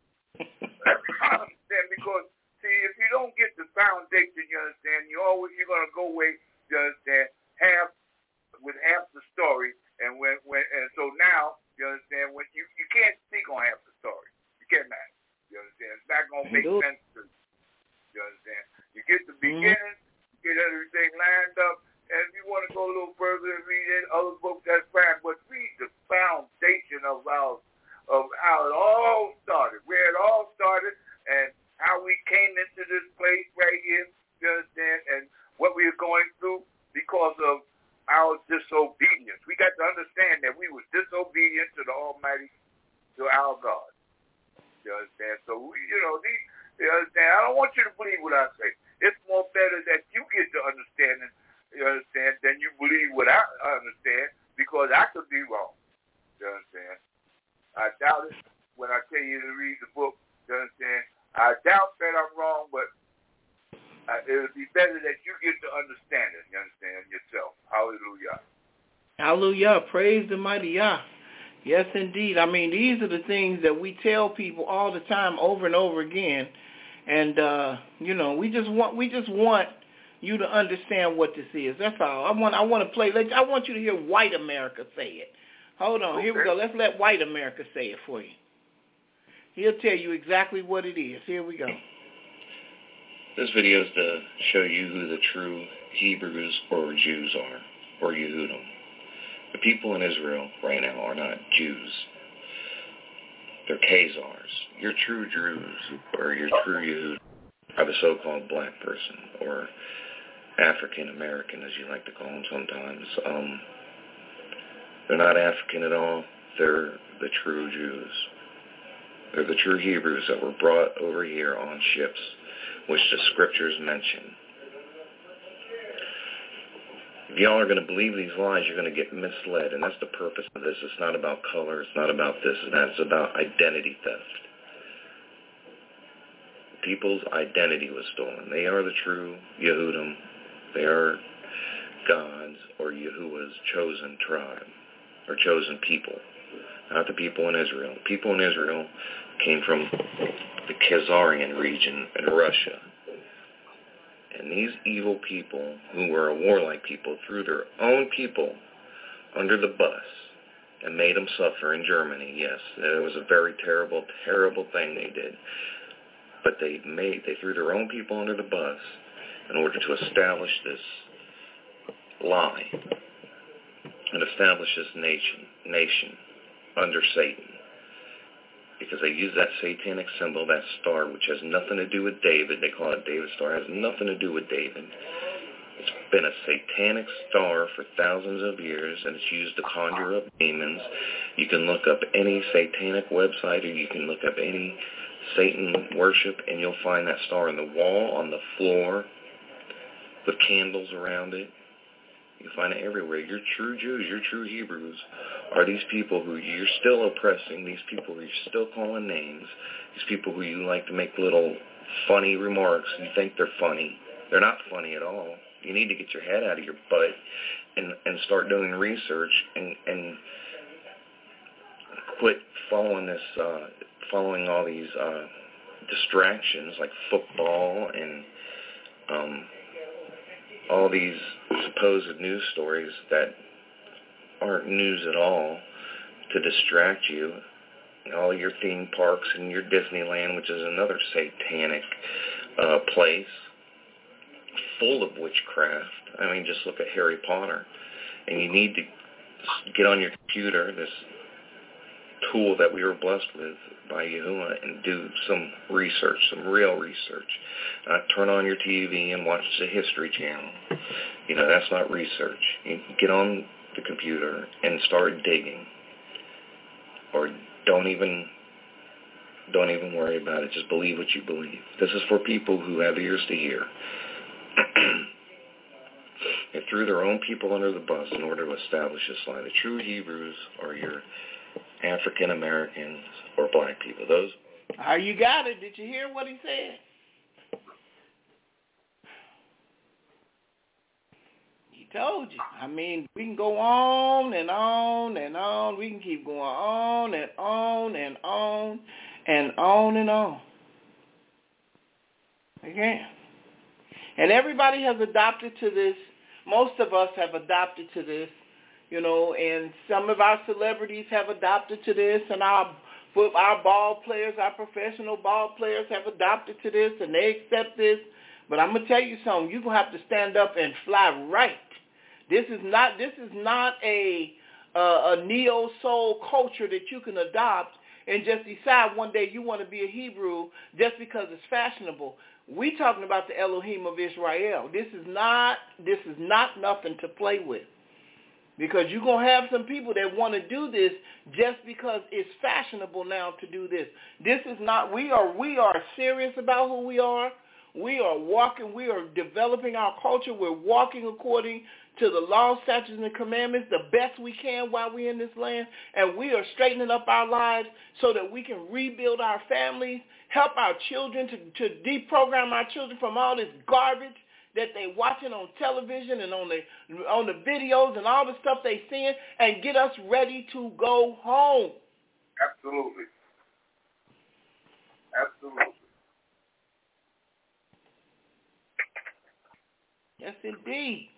Because see, if you don't get the foundation, you understand, you're gonna go away, you understand, half the story, and so now, you understand, when you can't speak on half the story. You cannot. You understand? It's not gonna make sense to you. You understand? You get the beginning, get everything lined up. And if you want to go a little further and read other books, that's fine. But read the foundation of how it all started, where it all started, and how we came into this place right here, you understand, and what we are going through because of our disobedience. We got to understand that we were disobedient to the Almighty, to our God. You understand? So, you understand, I don't want you to believe what I say. It's more better that you get the understanding, you understand, than you believe what I understand, because I could be wrong. You understand? I doubt it when I tell you to read the book. You understand? I doubt that I'm wrong, but it would be better that you get to understand it, you understand, yourself. Hallelujah. Hallelujah. Praise the mighty Yah. Yes, indeed. I mean, these are the things that we tell people all the time over and over again. And, we just want you to understand what this is. That's all. I want you to hear white America say it. Hold on. Okay. Here we go. Let's let white America say it for you. He'll tell you exactly what it is. Here we go. This video is to show you who the true Hebrews or Jews are, or Yehudim. The people in Israel right now are not Jews. They're Khazars. Your true Jews, or your true Yehudim, are the so-called black person, or African American, as you like to call them sometimes. They're not African at all. They're the true Jews. They're the true Hebrews that were brought over here on ships, which the scriptures mention. If y'all are going to believe these lies, you're going to get misled, and that's the purpose of this. It's not about color. It's not about this and that. It's about identity theft. People's identity was stolen. They are the true Yehudim. They are God's or Yahuwah's chosen tribe, or chosen people, not the people in Israel. The people in Israel came from the Khazarian region in Russia. And these evil people, who were a warlike people, threw their own people under the bus and made them suffer in Germany. Yes, it was a very terrible, terrible thing they did. But they threw their own people under the bus in order to establish this lie and establish this nation under Satan. Because they use that satanic symbol, that star, which has nothing to do with David. They call it David's star. It has nothing to do with David. It's been a satanic star for thousands of years, and it's used to conjure up demons. You can look up any satanic website, or you can look up any Satan worship, and you'll find that star on the wall, on the floor, with candles around it. You find it everywhere. Your true Jews, your true Hebrews are these people who you're still oppressing, these people who you're still calling names, these people who you like to make little funny remarks. You think they're funny. They're not funny at all. You need to get your head out of your butt and start doing research and quit following all these distractions like football and all these supposed news stories that aren't news at all to distract you. All your theme parks and your Disneyland, which is another satanic place full of witchcraft. I mean, just look at Harry Potter. And you need to get on your computer, this tool that we were blessed with by Yahuwah, and do some research, some real research. Turn on your TV and watch the History Channel. That's not research. You get on the computer and start digging. Or don't even worry about it. Just believe what you believe. This is for people who have ears to hear. They threw their own people under the bus in order to establish Islam. The true Hebrews are your African Americans or black people. Those. Oh, you got it. Did you hear what he said? He told you. I mean, we can go on and on and on. We can keep going on and on and on and on and on. Again. And everybody has adopted to this. Most of us have adopted to this, you know, and some of our celebrities have adopted to this, and our ball players, our professional ball players have adopted to this, and they accept this. But I'm going to tell you something. You're going to have to stand up and fly right. This is not a neo-soul culture that you can adopt and just decide one day you want to be a Hebrew just because it's fashionable. We talking about the Elohim of Israel. This is not nothing to play with. Because you're going to have some people that want to do this just because it's fashionable now to do this. This is not, we are serious about who we are. We are walking, we are developing our culture. We're walking according to the law, statutes, and commandments the best we can while we're in this land. And we are straightening up our lives so that we can rebuild our families, help our children to deprogram our children from all this garbage that they watching on television and on the videos and all the stuff they seeing, and get us ready to go home. Absolutely. Absolutely. Yes, indeed.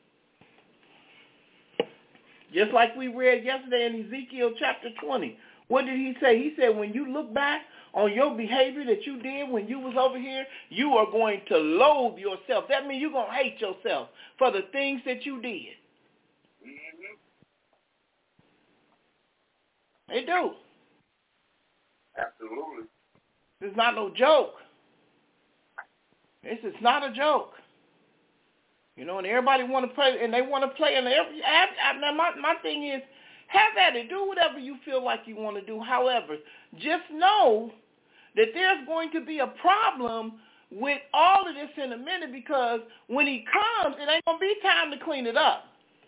Just like we read yesterday in Ezekiel chapter 20. What did he say? He said, when you look back on your behavior that you did when you was over here, you are going to loathe yourself. That means you're going to hate yourself for the things that you did. Mm-hmm. They do. Absolutely. It's not no joke. This is not a joke. You know, and everybody want to play, and they want to play. And my thing is, have at it. Do whatever you feel like you want to do. However, just know that there's going to be a problem with all of this in a minute, because when he comes, it ain't going to be time to clean it up.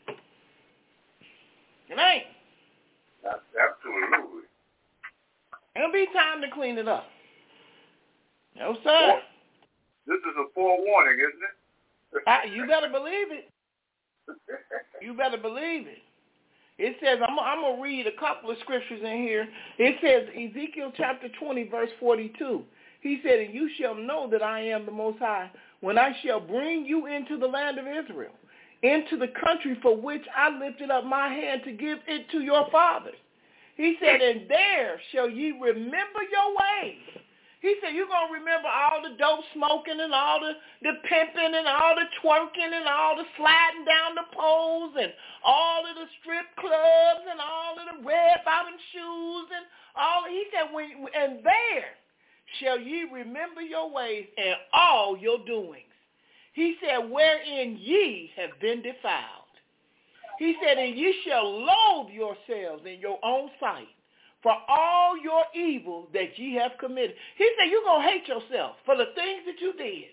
It ain't. Absolutely. Ain't going to be time to clean it up. No, sir. This is a forewarning, isn't it? You better believe it. You better believe it. It says, I'm going to read a couple of scriptures in here. It says, Ezekiel chapter 20, verse 42. He said, and you shall know that I am the Most High when I shall bring you into the land of Israel, into the country for which I lifted up my hand to give it to your fathers. He said, and there shall ye remember your ways. He said, you're going to remember all the dope smoking and all the pimping and all the twerking and all the sliding down the poles and all of the strip clubs and all of the red bottom shoes and all. He said, and there shall ye remember your ways and all your doings. He said, wherein ye have been defiled. He said, and ye shall loathe yourselves in your own sight for all your evil that ye have committed. He said, you're going to hate yourself for the things that you did.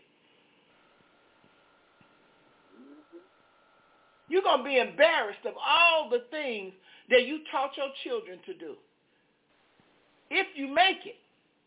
You're going to be embarrassed of all the things that you taught your children to do. If you make it.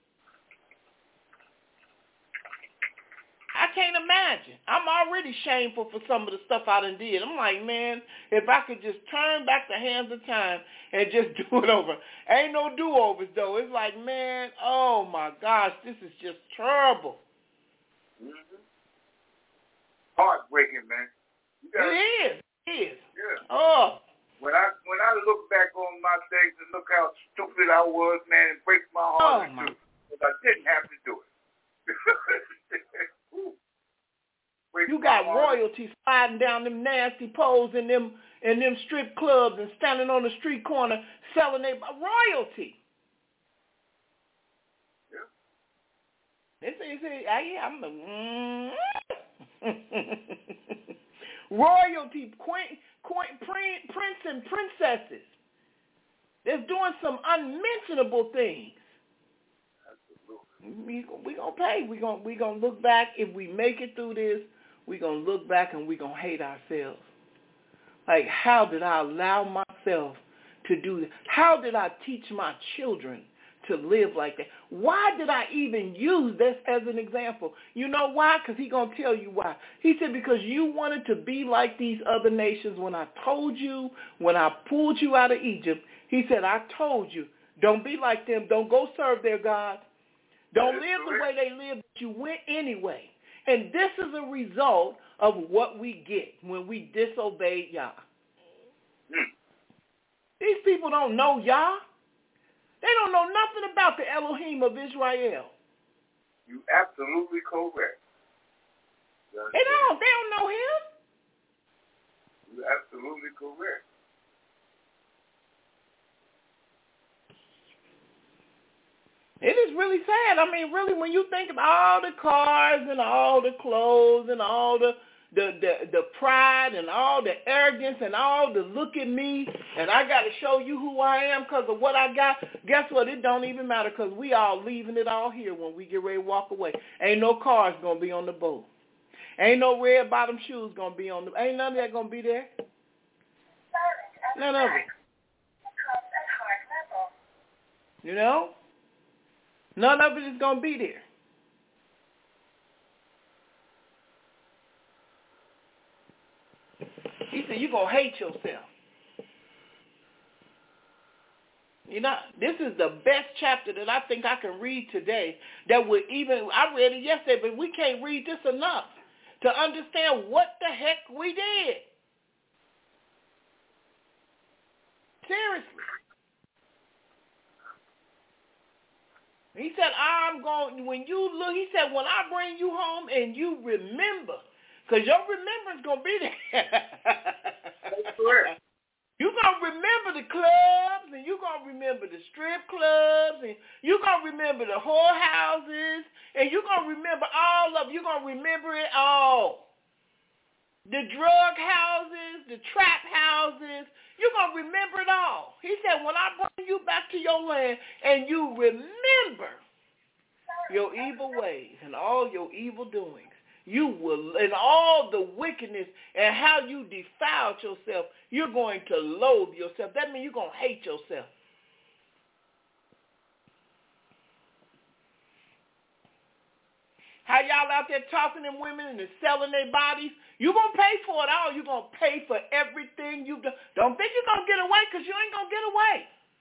I can't imagine. I'm already shameful for some of the stuff I done did. I'm like, man, if I could just turn back the hands of time and just do it over. Ain't no do-overs, though. It's like, man, oh, my gosh, this is just terrible. Mm-hmm. Heartbreaking, man. It is. Yeah. Oh. When I look back on my days and look how stupid I was, man, it breaks my heart to do. But I didn't have to do it. You got royalty sliding down them nasty poles in them strip clubs and standing on the street corner selling their royalty. Yeah. They say, I'm the royalty queen. prince and princesses that's doing some unmentionable things. We're going to pay. We're going to look back. If we make it through this, we're going to look back and we're going to hate ourselves. Like, how did I allow myself to do this? How did I teach my children to live like that? Why did I even use this as an example? You know why? Because he's going to tell you why. He said, because you wanted to be like these other nations. When I told you, when I pulled you out of Egypt, he said, I told you, don't be like them. Don't go serve their gods. Don't live the way they live, but you went anyway. And this is a result of what we get when we disobeyed Yah. These people don't know Yah. They don't know nothing about the Elohim of Israel. You absolutely correct. They don't know him. You're absolutely correct. It is really sad. I mean, really, when you think of all the cars and all the clothes and all the pride and all the arrogance and all the look at me and I got to show you who I am because of what I got, guess what? It don't even matter because we all leaving it all here when we get ready to walk away. Ain't no cars going to be on the boat. Ain't no red bottom shoes going to be on the ain't none of that going to be there. None of it. You know? None of it is going to be there. He said, you're going to hate yourself. You know, this is the best chapter that I think I can read today that would even, I read it yesterday, but we can't read this enough to understand what the heck we did. Seriously. He said, when you look, he said, when I bring you home and you remember, because your remembrance going to be there. That's correct. You're going to remember the clubs, and you're going to remember the strip clubs, and you're going to remember the whorehouses, and you're going to remember all of it. You're going to remember it all. The drug houses, the trap houses, you're going to remember it all. He said, when I bring you back to your land and you remember your evil ways and all your evil doings, you will, and all the wickedness and how you defiled yourself, you're going to loathe yourself. That means you're going to hate yourself. How y'all out there talking to women and selling their bodies? You're going to pay for it all. You're going to pay for everything you've done. Don't think you're going to get away because you ain't going to get away.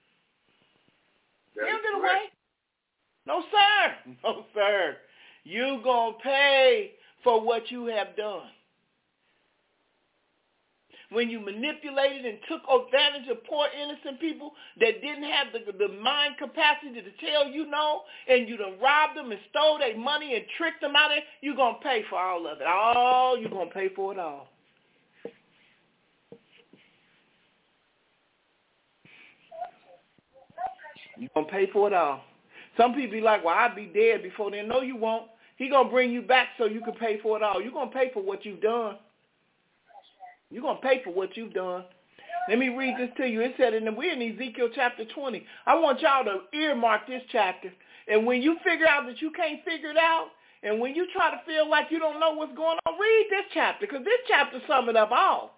You don't get away. No, sir. No, sir. You're going to pay for what you have done. When you manipulated and took advantage of poor innocent people that didn't have the mind capacity to tell you no, and you done robbed them and stole their money and tricked them out of it, you're going to pay for all of it. You're going to pay for it all. You're going to pay for it all. Some people be like, well, I'll be dead before then. No, you won't. He's going to bring you back so you can pay for it all. You're going to pay for what you've done. You're going to pay for what you've done. Let me read this to you. It said, we're in Ezekiel chapter 20. I want y'all to earmark this chapter. And when you figure out that you can't figure it out, and when you try to feel like you don't know what's going on, read this chapter, because this chapter sums it up all.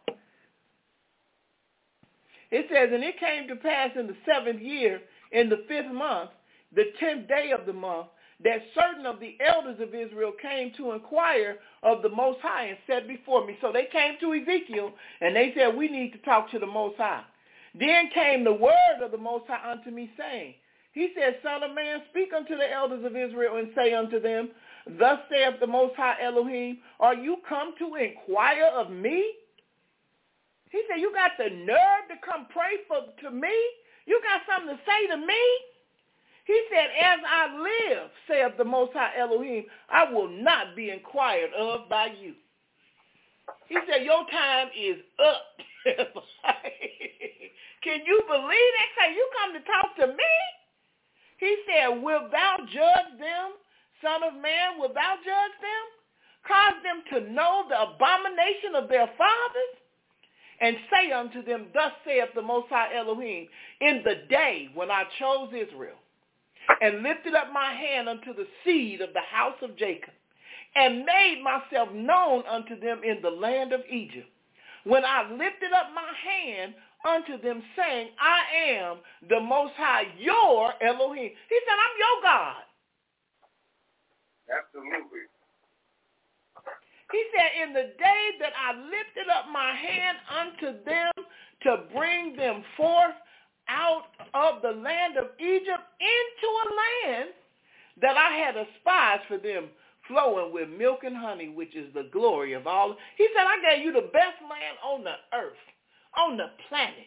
It says, and it came to pass in the 7th year, in the 5th month, the 10th day of the month, that certain of the elders of Israel came to inquire of the Most High and said before me. So they came to Ezekiel, and they said, we need to talk to the Most High. Then came the word of the Most High unto me, saying, he said, Son of man, speak unto the elders of Israel and say unto them, thus saith the Most High Elohim, are you come to inquire of me? He said, you got the nerve to come pray to me? You got something to say to me? He said, as I live, saith the Most High Elohim, I will not be inquired of by you. He said, your time is up. Can you believe that? Say, you come to talk to me? He said, wilt thou judge them, son of man? Wilt thou judge them? Cause them to know the abomination of their fathers? and say unto them, thus saith the Most High Elohim, in the day when I chose Israel, and lifted up my hand unto the seed of the house of Jacob, and made myself known unto them in the land of Egypt, when I lifted up my hand unto them, saying, I am the Most High, your Elohim. He said, I'm your God. Absolutely. He said, in the day that I lifted up my hand unto them to bring them forth out of the land of Egypt into a land that I had espied for them, flowing with milk and honey, which is the glory of all. He said, I gave you the best land on the earth, on the planet.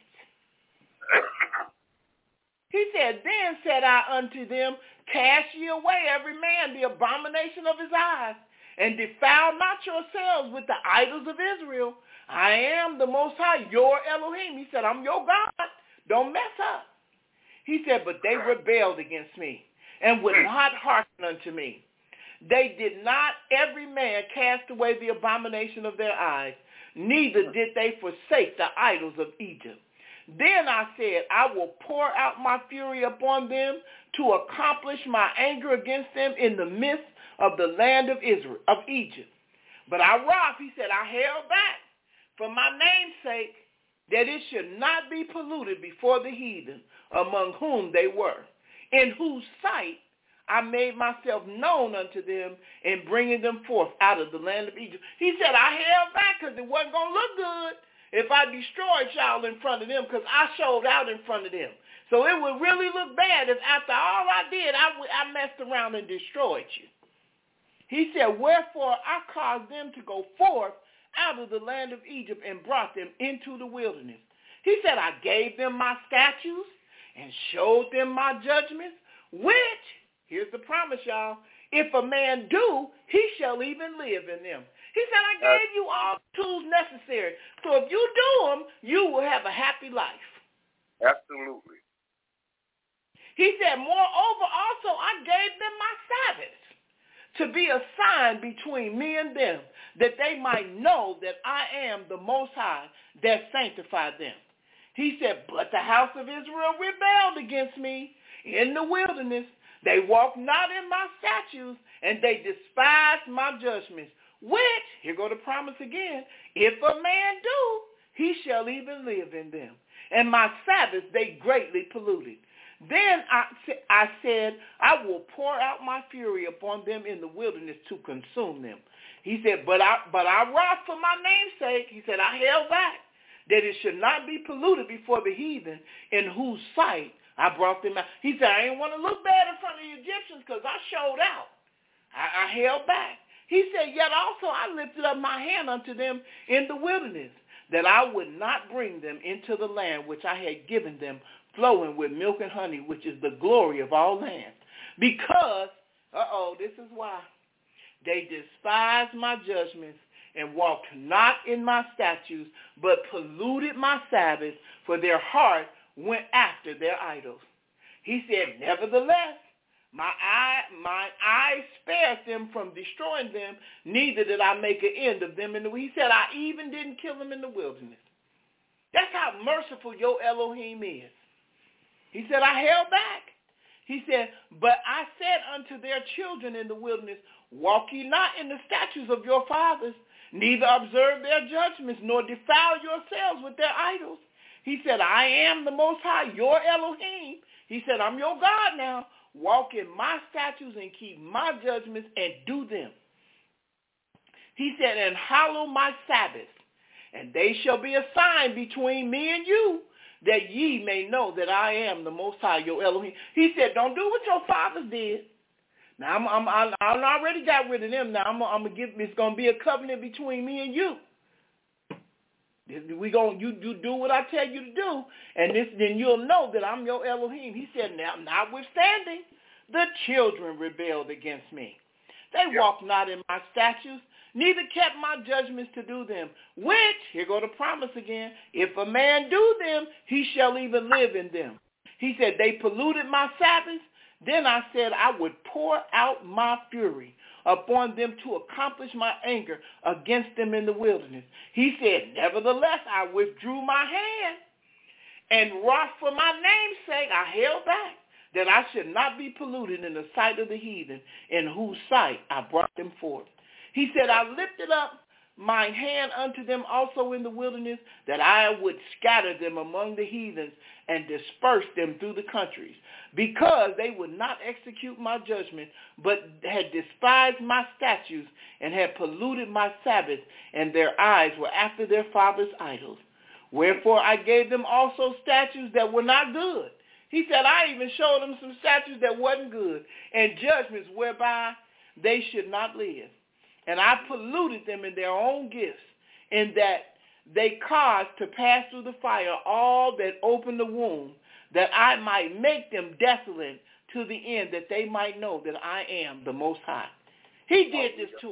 He said, then said I unto them, cast ye away every man the abomination of his eyes, and defile not yourselves with the idols of Israel. I am the Most High, your Elohim. He said, I'm your God. Don't mess up. He said, but they rebelled against me and would not hearken unto me. They did not every man cast away the abomination of their eyes, neither did they forsake the idols of Egypt. Then I said, I will pour out my fury upon them to accomplish my anger against them in the midst of the land of Israel, of Egypt. But I wrath, he said, I held back for my name's sake, that it should not be polluted before the heathen, among whom they were, in whose sight I made myself known unto them in bringing them forth out of the land of Egypt. He said, I held back because it wasn't going to look good if I destroyed y'all in front of them, because I showed out in front of them. So it would really look bad if after all I did, I messed around and destroyed you. He said, wherefore I caused them to go forth out of the land of Egypt and brought them into the wilderness. He said, I gave them my statutes and showed them my judgments, which, here's the promise, y'all, if a man do, he shall even live in them. He said, I gave you all the tools necessary. So if you do them, you will have a happy life. Absolutely. He said, moreover, also I gave them my Sabbaths to be a sign between me and them, that they might know that I am the Most High that sanctified them. He said, but the house of Israel rebelled against me in the wilderness. They walked not in my statutes, and they despised my judgments, which, here go the promise again, if a man do, he shall even live in them. And my Sabbaths they greatly polluted. Then I said, I will pour out my fury upon them in the wilderness to consume them. He said, but I wrought for my name's sake. He said, I held back, that it should not be polluted before the heathen, in whose sight I brought them out. He said, I didn't want to look bad in front of the Egyptians because I showed out. I held back. He said, yet also I lifted up my hand unto them in the wilderness, that I would not bring them into the land which I had given them, flowing with milk and honey, which is the glory of all lands. Because, this is why, they despised my judgments and walked not in my statutes, but polluted my Sabbaths, for their heart went after their idols. He said, nevertheless, my eye spared them from destroying them, neither did I make an end of them. He said, I even didn't kill them in the wilderness. That's how merciful your Elohim is. He said, I held back. He said, but I said unto their children in the wilderness, walk ye not in the statutes of your fathers, neither observe their judgments, nor defile yourselves with their idols. He said, I am the Most High, your Elohim. He said, I'm your God now. Walk in my statutes and keep my judgments and do them. He said, and hallow my Sabbaths, and they shall be a sign between me and you, that ye may know that I am the Most High, your Elohim. He said, don't do what your fathers did. Now, I already got rid of them. Now, I'm gonna give. It's gonna be a covenant between me and you. You do what I tell you to do, and then you'll know that I'm your Elohim. He said, now, notwithstanding, the children rebelled against me. They walked not in my statutes, neither kept my judgments to do them, which, here go the promise again, if a man do them, he shall even live in them. He said, they polluted my Sabbaths. Then I said, I would pour out my fury upon them to accomplish my anger against them in the wilderness. He said, nevertheless, I withdrew my hand, and wrath for my name's sake I held back, that I should not be polluted in the sight of the heathen, in whose sight I brought them forth. He said, I lifted up mine hand unto them also in the wilderness, that I would scatter them among the heathens and disperse them through the countries, because they would not execute my judgment, but had despised my statutes and had polluted my Sabbaths, and their eyes were after their fathers' idols. Wherefore I gave them also statutes that were not good. He said, I even showed them some statutes that wasn't good, and judgments whereby they should not live. And I polluted them in their own gifts, in that they caused to pass through the fire all that opened the womb, that I might make them desolate to the end, that they might know that I am the Most High. He did this to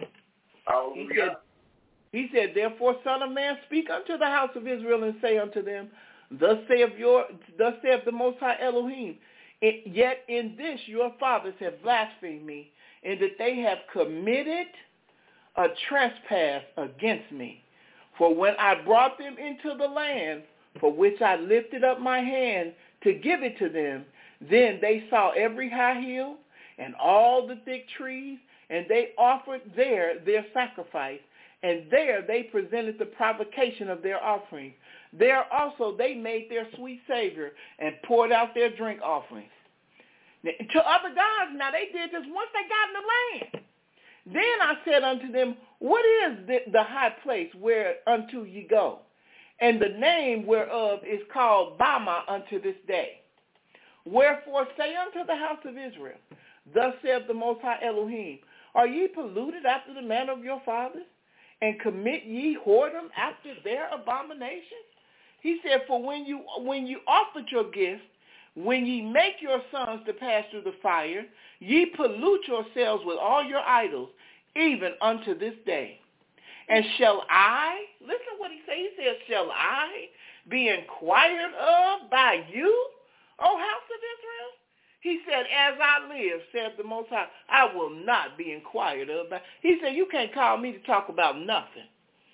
them. He said, therefore, Son of Man, speak unto the house of Israel and say unto them, Thus saith the Most High Elohim, yet in this your fathers have blasphemed me, in that they have committed a trespass against me. For when I brought them into the land, for which I lifted up my hand to give it to them, then they saw every high hill and all the thick trees, and they offered there their sacrifice, and there they presented the provocation of their offering. There also they made their sweet savor and poured out their drink offerings. Now, to other gods, now they did this once they got in the land. Then I said unto them, what is the high place whereunto ye go? And the name whereof is called Bama unto this day. Wherefore say unto the house of Israel, Thus saith the Most High Elohim, Are ye polluted after the manner of your fathers? And commit ye whoredom after their abominations? He said, For when you offered your gift, when ye make your sons to pass through the fire, ye pollute yourselves with all your idols, even unto this day. And shall I, listen what he said, he says, shall I be inquired of by you, O house of Israel? He said, as I live, saith the Most High, I will not be inquired of by. He said, you can't call me to talk about nothing.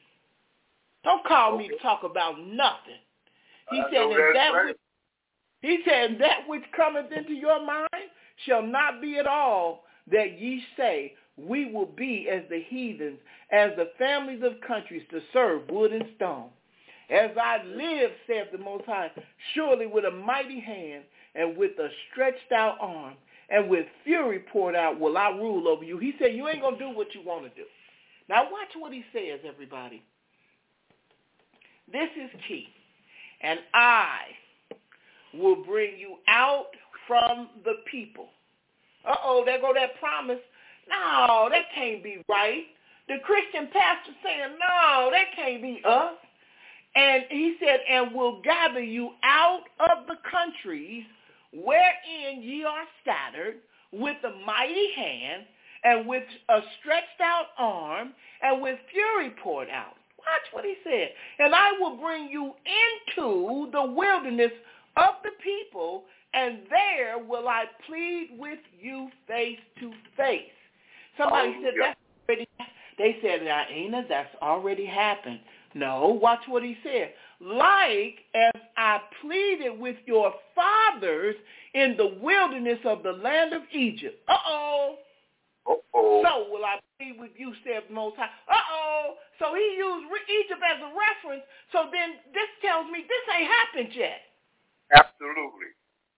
Don't call me to talk about nothing. He said, that which cometh into your mind shall not be at all that ye say, we will be as the heathens, as the families of countries to serve wood and stone. As I live, saith the Most High, surely with a mighty hand and with a stretched out arm and with fury poured out will I rule over you. He said, you ain't going to do what you want to do. Now watch what he says, everybody. This is key. And I will bring you out from the people. There go that promise. No, that can't be right. The Christian pastor saying, no, that can't be us. And he said, and will gather you out of the countries wherein ye are scattered with a mighty hand and with a stretched out arm and with fury poured out. Watch what he said. And I will bring you into the wilderness of the people, and there will I plead with you face to face. Somebody said that's already. They said, Aina, that's already happened. No, watch what he said. Like as I pleaded with your fathers in the wilderness of the land of Egypt. So will I plead with you, saith the Most High. So he used Egypt as a reference. So then this tells me this ain't happened yet. Absolutely.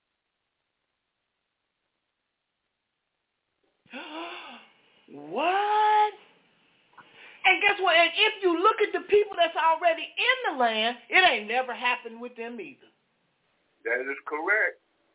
What? And guess what? And if you look at the people that's already in the land, it ain't never happened with them either. That is correct.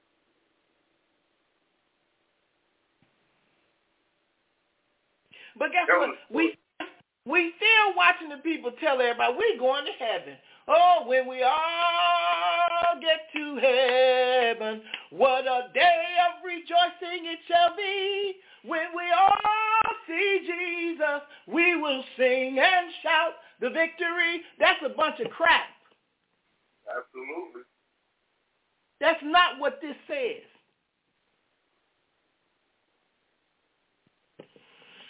But guess what? We still watching the people tell everybody we're going to heaven. Oh, when we all get to heaven, what a day of rejoicing it shall be. When we all see Jesus, we will sing and shout the victory. That's a bunch of crap. Absolutely. That's not what this says.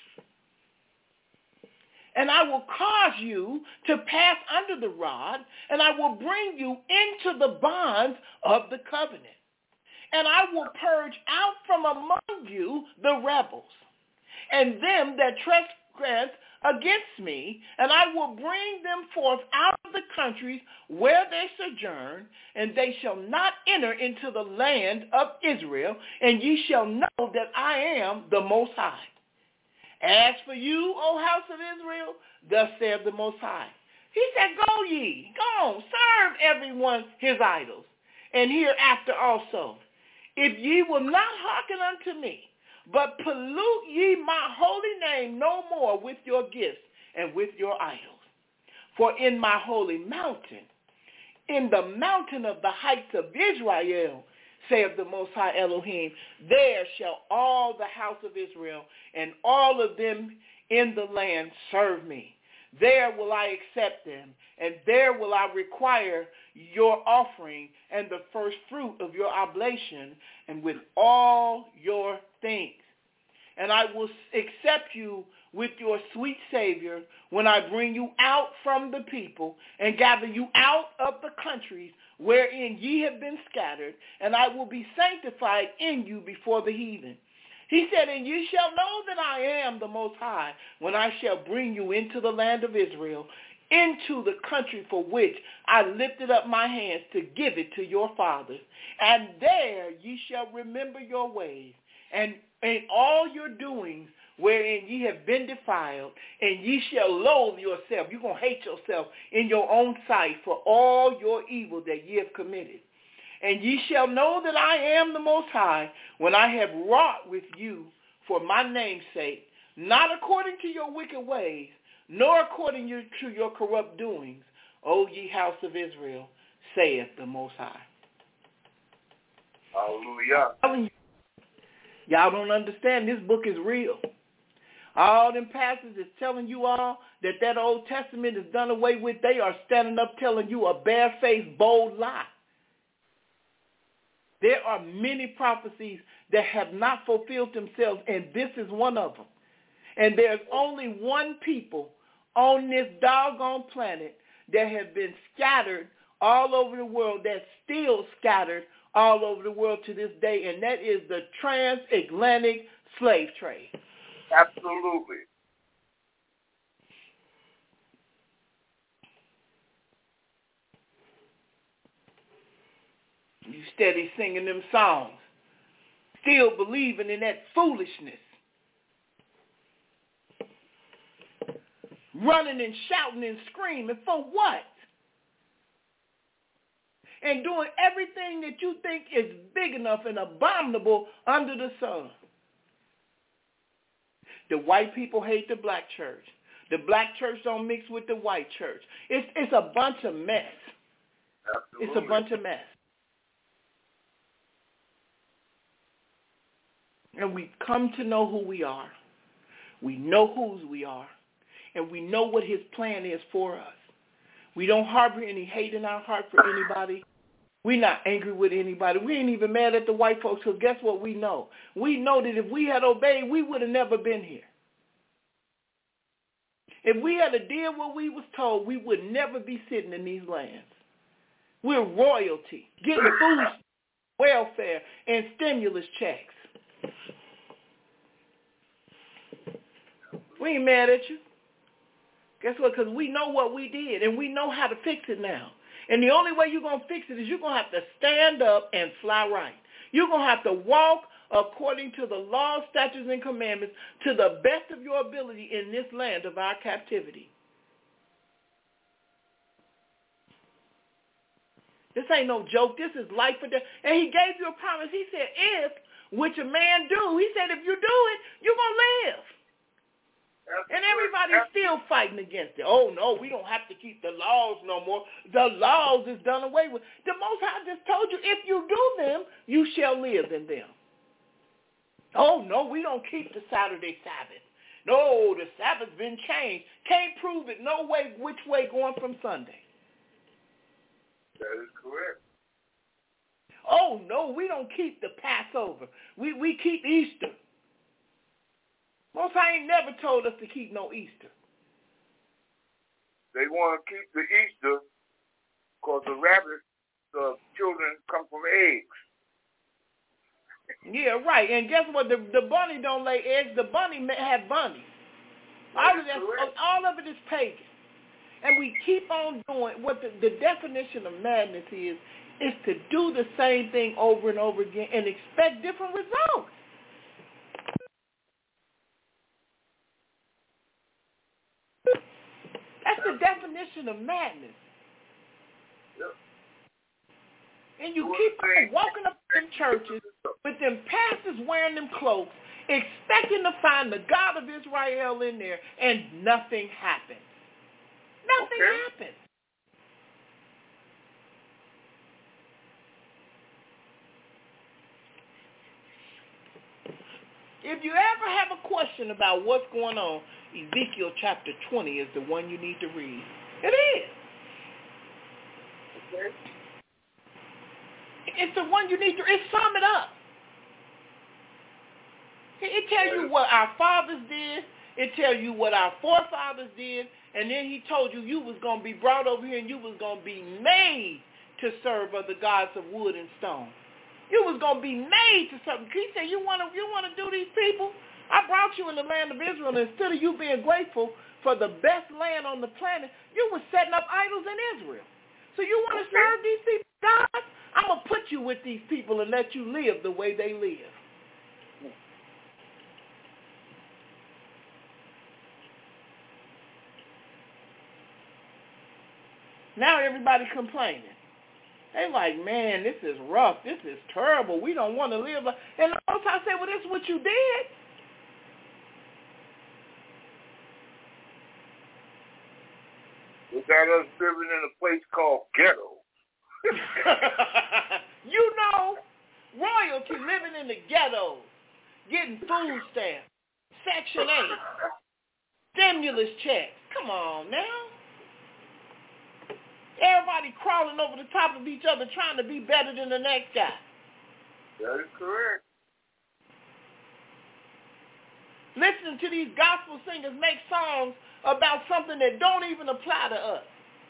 and I will cause you to pass under the rod, and I will bring you into the bonds of the covenant. And I will purge out from among you the rebels, and them that trespass against me, and I will bring them forth out of the countries where they sojourn, and they shall not enter into the land of Israel, and ye shall know that I am the Most High. As for you, O house of Israel, thus saith the Most High. He said, go ye, go, serve everyone his idols, and hereafter also. If ye will not hearken unto me, but pollute ye my holy name no more with your gifts and with your idols. For in my holy mountain, in the mountain of the heights of Israel, saith the Most High Elohim, there shall all the house of Israel and all of them in the land serve me. There will I accept them, and there will I require your offering and the first fruit of your oblation, and with all your things. And I will accept you with your sweet Savior when I bring you out from the people and gather you out of the countries wherein ye have been scattered, and I will be sanctified in you before the heathen. He said, and ye shall know that I am the Most High when I shall bring you into the land of Israel, into the country for which I lifted up my hands to give it to your fathers. And there ye shall remember your ways, and in all your doings wherein ye have been defiled, and ye shall loathe yourself. You're going to hate yourself in your own sight for all your evil that ye have committed. And ye shall know that I am the Most High when I have wrought with you for my name's sake, not according to your wicked ways, nor according to your corrupt doings, O ye house of Israel, saith the Most High. Hallelujah. Y'all don't understand. This book is real. All them pastors is telling you all that Old Testament is done away with. They are standing up telling you a barefaced, bold lie. There are many prophecies that have not fulfilled themselves, and this is one of them. And there's only one people on this doggone planet that have been scattered all over the world, that's still scattered all over the world to this day, and that is the transatlantic slave trade. Absolutely. You steady singing them songs, still believing in that foolishness, running and shouting and screaming for what? And doing everything that you think is big enough and abominable under the sun. The white people hate the black church. The black church don't mix with the white church. It's a bunch of mess. Absolutely. It's a bunch of mess. And we come to know who we are. We know whose we are. And we know what his plan is for us. We don't harbor any hate in our heart for anybody. We're not angry with anybody. We ain't even mad at the white folks, because guess what we know? We know that if we had obeyed, we would have never been here. If we had did what we was told, we would never be sitting in these lands. We're royalty, getting food, welfare, and stimulus checks. We ain't mad at you. Guess what? Because we know what we did, and we know how to fix it now. And the only way you're going to fix it is you're going to have to stand up and fly right. You're going to have to walk according to the laws, statutes, and commandments to the best of your ability in this land of our captivity. This ain't no joke. This is life or death. And he gave you a promise. He said, if, which a man do, he said, if you do it, you're going to live. And everybody's still fighting against it. Oh, no, we don't have to keep the laws no more. The laws is done away with. The Most High just told you, if you do them, you shall live in them. Oh, no, we don't keep the Saturday Sabbath. No, the Sabbath's been changed. Can't prove it no way which way going from Sunday. That is correct. Oh, no, we don't keep the Passover. We keep Easter. Most High ain't never told us to keep no Easter. they want to keep the Easter because the rabbits, the children come from eggs. Yeah, right. And guess what? The bunny don't lay eggs. The bunny have bunnies. All of it is pagan. And we keep on doing what the definition of madness is to do the same thing over and over again and expect different results. That's the definition of madness. Yep. And you keep on walking up in churches with them pastors wearing them cloaks, expecting to find the God of Israel in there, and nothing happens. Nothing happens. If you ever have a question about what's going on, Ezekiel chapter 20 is the one you need to read. It is. Okay. It's the one you need to read. Sum it up. It tells you what our fathers did. It tells you what our forefathers did. And then he told you you was going to be brought over here and you was going to be made to serve other gods of wood and stone. You was going to be made to something. He said, you want to do these people? I brought you in the land of Israel, and instead of you being grateful for the best land on the planet, you were setting up idols in Israel. So you want to serve these people, God? I'm going to put you with these people and let you live the way they live. Now everybody complaining. They like, man, this is rough. This is terrible. We don't want to live. And I say, well, this is what you did. We got us living in a place called ghetto. You know, royalty living in the ghettos, getting food stamps, Section 8, stimulus checks. Come on now. Everybody crawling over the top of each other trying to be better than the next guy. That is correct. Listening to these gospel singers make songs about something that don't even apply to us.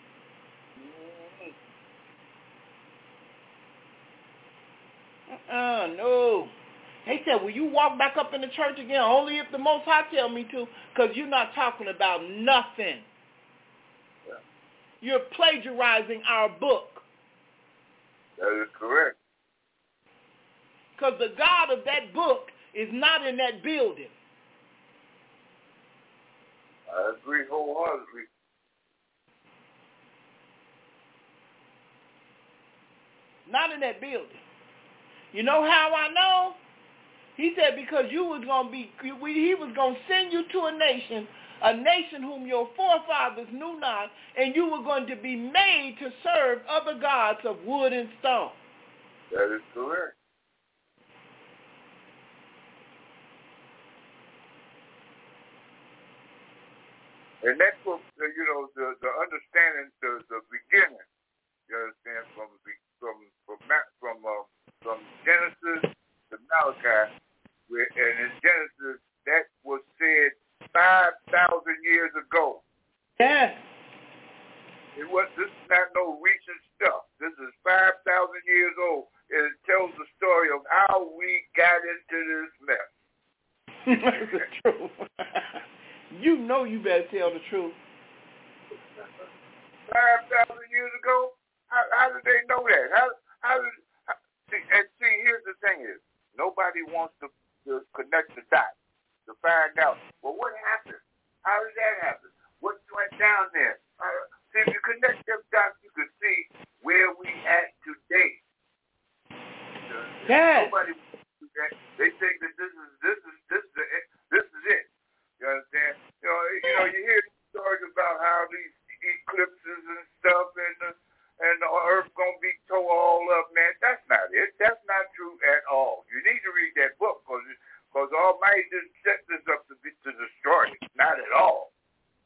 No. They said, will you walk back up in the church again? Only if the Most High tell me to, because you're not talking about nothing. Yeah. You're plagiarizing our book. That is correct. Because the God of that book is not in that building. I agree wholeheartedly. Not in that building. You know how I know? He said because he was going to send you to a nation whom your forefathers knew not, and you were going to be made to serve other gods of wood and stone. That is correct. And that's what, the understanding, the beginning, you understand, from Genesis to Malachi, and in Genesis, that was said 5,000 years ago. Yes. This is not no recent stuff. This is 5,000 years old. And it tells the story of how we got into this mess. That's the truth. You know you better tell the truth. 5,000 years ago? How did they know that? See, here's the thing is, nobody wants to connect the dots to find out, well, what happened? How did that happen? What went down there? See, if you connect them dots, you can see where we at today. Yes. Nobody wants to do that. They think that this is it. You understand? You hear stories about how these eclipses and stuff and the earth gonna be tore all up, man. That's not it. That's not true at all. You need to read that book because Almighty didn't set this up to destroy it. Not at all.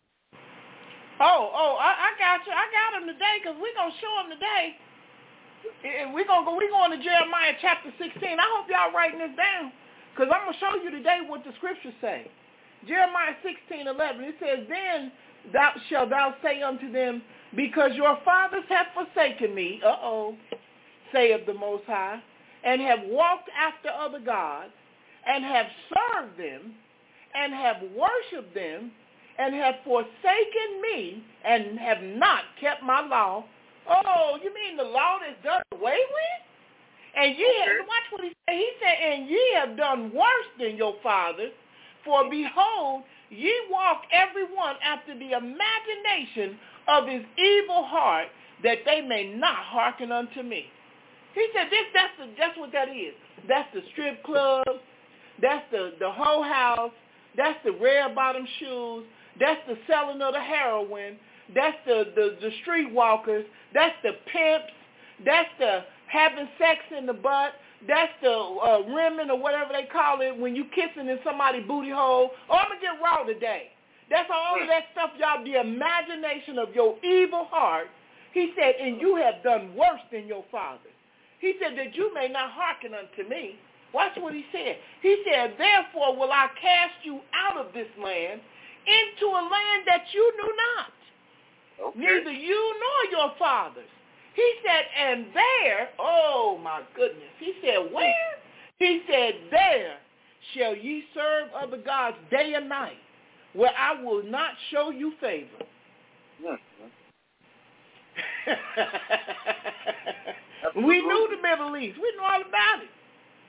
I got you. I got him today because we're gonna show him today. And we're going to Jeremiah chapter 16. I hope y'all writing this down because I'm going to show you today what the scriptures say. Jeremiah 16:11. It says, then shalt thou say unto them, because your fathers have forsaken me, saith the Most High, and have walked after other gods, and have served them, and have worshipped them, and have forsaken me, and have not kept my law. Oh, you mean the law that's done away with? And ye have, watch what he said. He said, and ye have done worse than your fathers, for behold, ye walk every one after the imagination of his evil heart, that they may not hearken unto me. He said, that's what that is. That's the strip club. That's the hoe house. That's the red bottom shoes. That's the selling of the heroin. That's the streetwalkers. That's the pimps. That's the having sex in the butt. That's the rimming or whatever they call it when you kissing in somebody's booty hole. Oh, I'm going to get raw today. That's all of that stuff, y'all, the imagination of your evil heart. He said, and you have done worse than your fathers. He said that you may not hearken unto me. Watch what he said. He said, therefore will I cast you out of this land into a land that you knew not, neither you nor your fathers. He said, and there, oh my goodness, he said, where? He said, there shall ye serve other gods day and night, where I will not show you favor. We knew the Middle East. We knew all about it.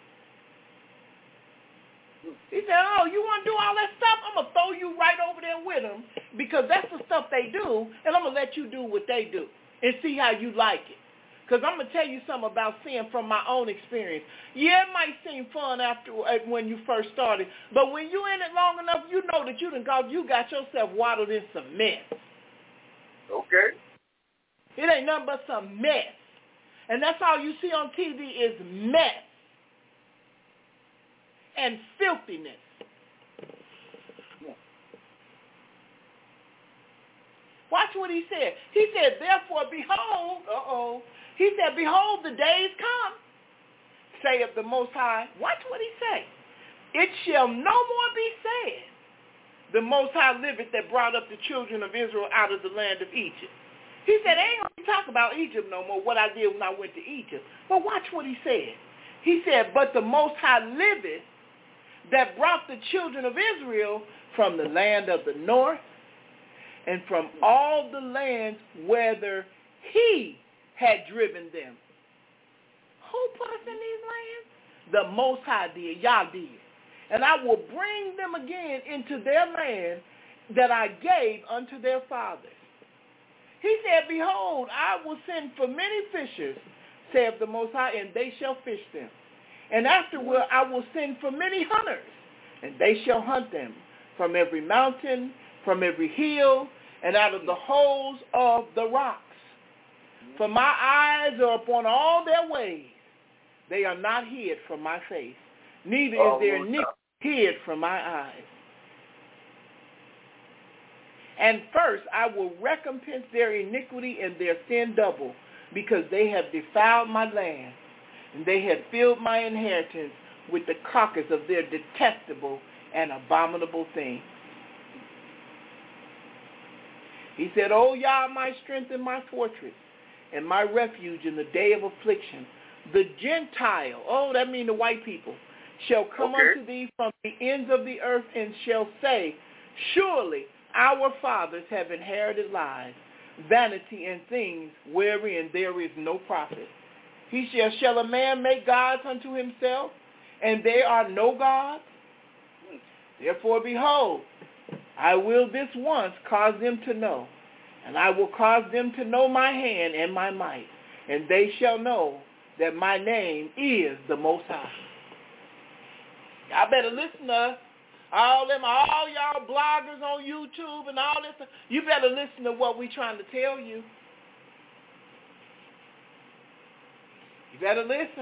He said, oh, you want to do all that stuff? I'm going to throw you right over there with them because that's the stuff they do, and I'm going to let you do what they do and see how you like it. Because I'm going to tell you something about sin from my own experience. Yeah, it might seem fun when you first started, but when you're in it long enough, you know that you got yourself waddled in some mess. Okay. It ain't nothing but some mess. And that's all you see on TV is mess and filthiness. Watch what he said. He said, therefore, behold, he said, behold, the days come, saith the Most High. Watch what he say. It shall no more be said, the Most High liveth that brought up the children of Israel out of the land of Egypt. He said, I ain't going to talk about Egypt no more, what I did when I went to Egypt. But watch what he said. He said, but the Most High liveth that brought the children of Israel from the land of the north and from all the lands whither he had driven them. Who put us in these lands? The Most High did. Yah did. And I will bring them again into their land that I gave unto their fathers. He said, behold, I will send for many fishers, saith the Most High, and they shall fish them. And afterward I will send for many hunters, and they shall hunt them from every mountain, from every hill, and out of the holes of the rocks. For my eyes are upon all their ways. They are not hid from my face, neither is their iniquity hid from my eyes. And first I will recompense their iniquity and their sin double, because they have defiled my land, and they have filled my inheritance with the carcass of their detestable and abominable things. He said, O Yah, my strength and my fortress, and my refuge in the day of affliction, the Gentile, that means the white people, shall come unto thee from the ends of the earth and shall say, surely our fathers have inherited lies, vanity and things wherein there is no profit. He said, shall a man make gods unto himself, and there are no gods? Therefore, behold, I will this once cause them to know, and I will cause them to know my hand and my might, and they shall know that my name is the Most High. Y'all better listen to us. All y'all bloggers on YouTube and all this, you better listen to what we're trying to tell you. You better listen.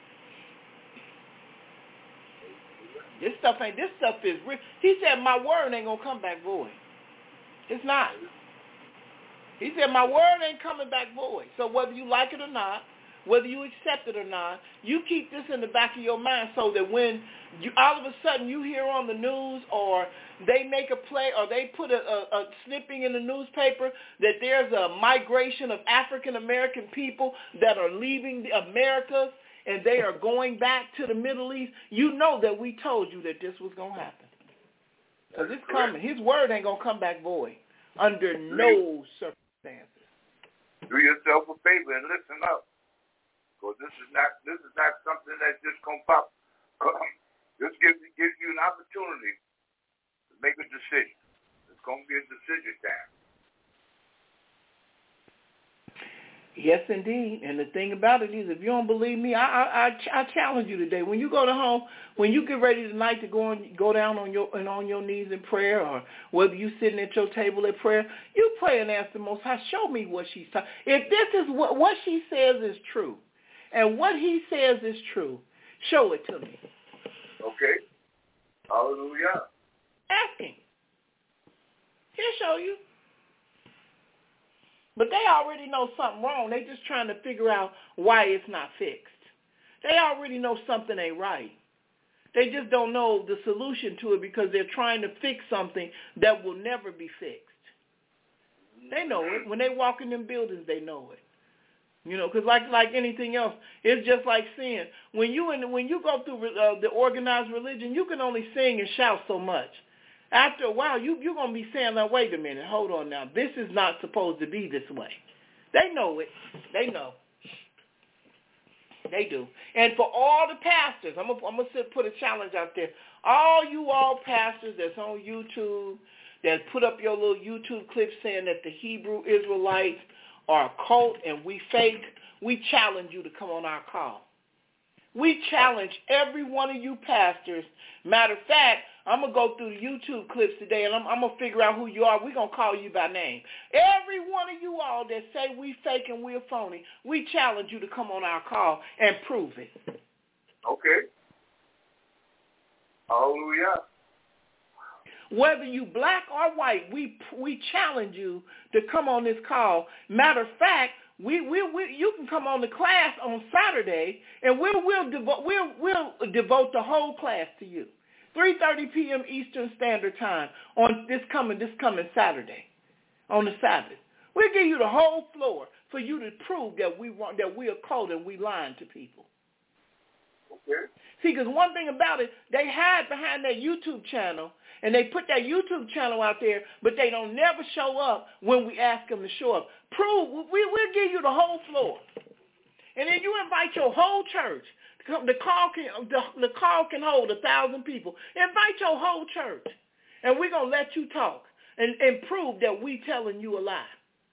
This stuff is real. He said my word ain't going to come back void. It's not. He said my word ain't coming back void. So whether you like it or not, whether you accept it or not, you keep this in the back of your mind so that when you all of a sudden you hear on the news or they make a play or they put a snipping in the newspaper that there's a migration of African American people that are leaving the Americas and they are going back to the Middle East, you know that we told you that this was going to happen. Because it's coming. His word ain't going to come back void under no circumstances. Do yourself a favor and listen up. Because this is not something that's just going to pop. This gives you an opportunity to make a decision. It's going to be a decision time. Yes, indeed. And the thing about it is, if you don't believe me, I challenge you today. When you go to home, when you get ready tonight to go down on your knees in prayer, or whether you sitting at your table at prayer, you pray and ask the Most High, show me what she's talking. If this is what she says is true, and what he says is true, show it to me. Okay. Hallelujah. Ask him. He'll show you. But they already know something wrong. They're just trying to figure out why it's not fixed. They already know something ain't right. They just don't know the solution to it because they're trying to fix something that will never be fixed. They know it. When they walk in them buildings, they know it. You know, because like anything else, it's just like sin. When you go through the organized religion, you can only sing and shout so much. After a while, you're going to be saying, now, wait a minute, hold on now. This is not supposed to be this way. They know it. They know. They do. And for all the pastors, I'm going to put a challenge out there. All pastors that's on YouTube, that put up your little YouTube clip saying that the Hebrew Israelites are a cult and we fake, we challenge you to come on our call. We challenge every one of you pastors. Matter of fact, I'm going to go through the YouTube clips today, and I'm going to figure out who you are. We're going to call you by name. Every one of you all that say we fake and we're phony, we challenge you to come on our call and prove it. Okay. Hallelujah. Whether you black or white, we challenge you to come on this call. Matter of fact, you can come on the class on Saturday, and we'll devote the whole class to you. 3:30 p.m. Eastern Standard Time on this coming Saturday, on the Sabbath. We'll give you the whole floor for you to prove that we are cold and we lying to people. Okay. See, because one thing about it, they hide behind their YouTube channel, and they put that YouTube channel out there, but they don't never show up when we ask them to show up. We'll give you the whole floor. And then you invite your whole church. The call can hold 1,000 people. Invite your whole church, and we're going to let you talk and prove that we telling you a lie.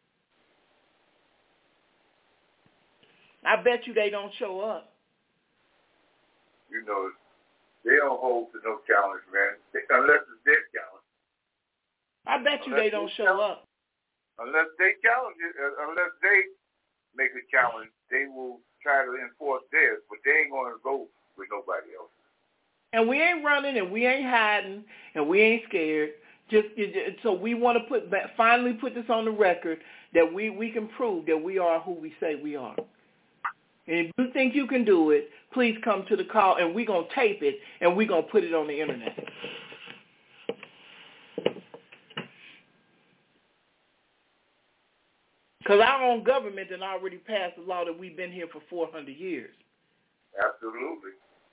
I bet you they don't show up. You know, they don't hold to no challenge, man, unless it's their challenge. I bet you they don't show up. Unless they challenge it, unless they make a challenge, they will try to enforce theirs, but they ain't going to go with nobody else. And we ain't running, and we ain't hiding, and we ain't scared. So we want to finally put this on the record that we can prove that we are who we say we are. And if you think you can do it, please come to the call, and we're going to tape it, and we're going to put it on the internet. Because our own government had already passed a law that we've been here for 400 years. Absolutely.